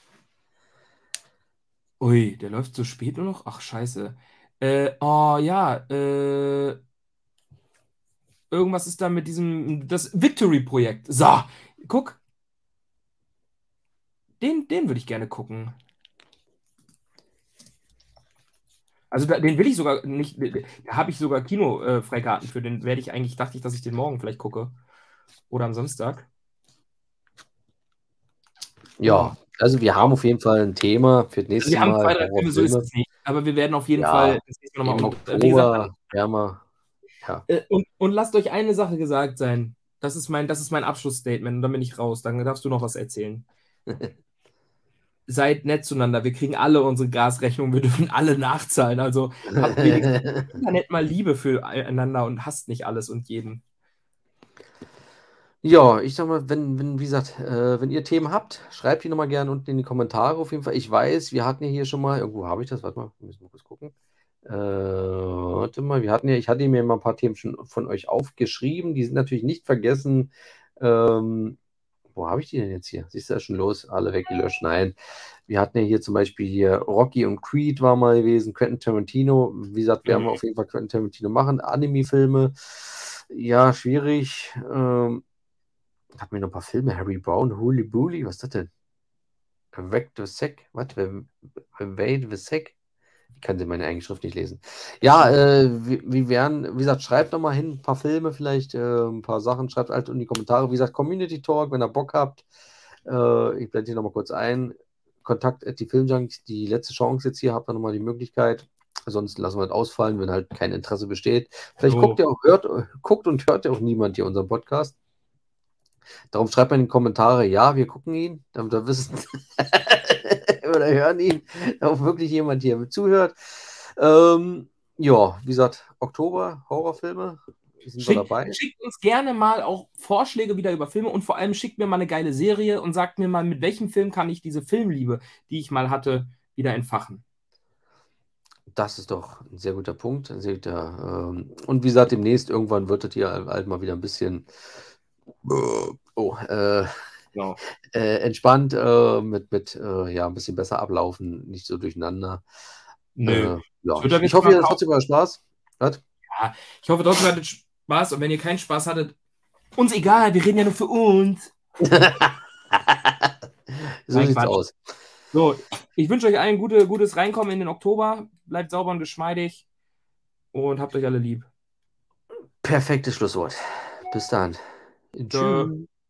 Ui, der läuft so spät nur noch? Ach, scheiße. Äh, oh ja, äh, irgendwas ist da mit diesem, das Victory-Projekt. So, guck, den, den würde ich gerne gucken. Also da, den will ich sogar nicht, da habe ich sogar Kino-Freikarten für, den werde ich eigentlich, dachte ich, dass ich den morgen vielleicht gucke. Oder am Samstag. Ja, also wir haben auf jeden Fall ein Thema für das Also nächste wir haben Mal. zwei, drei Filme, so ist Horrorfilme. es nicht. Aber wir werden auf jeden Ja, Fall das nächste Mal im nochmal. Und, äh, wie gesagt, Oktober, wärmer. Ja. äh, und, und lasst euch eine Sache gesagt sein. Das ist mein, das ist mein Abschlussstatement und dann bin ich raus. Dann darfst du noch was erzählen. Seid nett zueinander. Wir kriegen alle unsere Gasrechnung. Wir dürfen alle nachzahlen. Also habt wenigstens im Internet mal Liebe füreinander und hasst nicht alles und jeden. Ja, ich sag mal, wenn, wenn, wie gesagt, äh, wenn ihr Themen habt, schreibt die nochmal gerne unten in die Kommentare auf jeden Fall. Ich weiß, wir hatten ja hier schon mal, irgendwo habe ich das, warte mal, wir müssen mal kurz gucken. Äh, warte mal, wir hatten ja, ich hatte mir mal ein paar Themen schon von euch aufgeschrieben, die sind natürlich nicht vergessen. Ähm, wo habe ich die denn jetzt hier? Siehst du, das schon los, alle weggelöscht. Nein, wir hatten ja hier zum Beispiel hier Rocky und Creed war mal gewesen, Quentin Tarantino. Wie gesagt, werden wir auf jeden Fall Quentin Tarantino machen. Anime-Filme, ja, schwierig. Ähm, ich habe mir noch ein paar Filme, Harry Brown, Holy Bully, was ist das denn? Wreck the Sack, was? Evade the Sack? Ich kann meine eigene Schrift nicht lesen. Ja, äh, wir, wir werden, wie gesagt, schreibt noch mal hin, ein paar Filme vielleicht, äh, ein paar Sachen, schreibt halt in die Kommentare. Wie gesagt, Community Talk, wenn ihr Bock habt. Äh, ich blende hier noch mal kurz ein. Kontakt at die Filmjunkies, die letzte Chance jetzt hier, habt ihr noch mal die Möglichkeit. Sonst lassen wir das ausfallen, wenn halt kein Interesse besteht. Vielleicht So. guckt ihr auch, hört, guckt und hört ja auch niemand hier unseren Podcast. Darum schreibt mal in die Kommentare, ja, wir gucken ihn, damit wir wissen oder hören ihn, ob wirklich jemand hier mit zuhört. Ähm, ja, wie gesagt, Oktober, Horrorfilme, sind wir dabei. Schickt, schickt uns gerne mal auch Vorschläge wieder über Filme und vor allem schickt mir mal eine geile Serie und sagt mir mal, mit welchem Film kann ich diese Filmliebe, die ich mal hatte, wieder entfachen. Das ist doch ein sehr guter Punkt. Ein sehr guter, ähm, und wie gesagt, demnächst irgendwann wird das hier halt mal wieder ein bisschen oh, äh, Genau. äh, entspannt äh, mit, mit äh, ja, ein bisschen besser ablaufen, nicht so durcheinander. Nö. Äh, ja, Ich, ich, ich hoffe, ihr hattet trotzdem euer Spaß. Was? Ja, ich hoffe trotzdem, ihr hattet Spaß und wenn ihr keinen Spaß hattet, uns egal, wir reden ja nur für uns. So Nein, sieht's Quatsch. aus. So, ich wünsche euch allen gute, gutes Reinkommen in den Oktober. Bleibt sauber und geschmeidig und habt euch alle lieb. Perfektes Schlusswort. Bis dann. Tschö. Tschüss.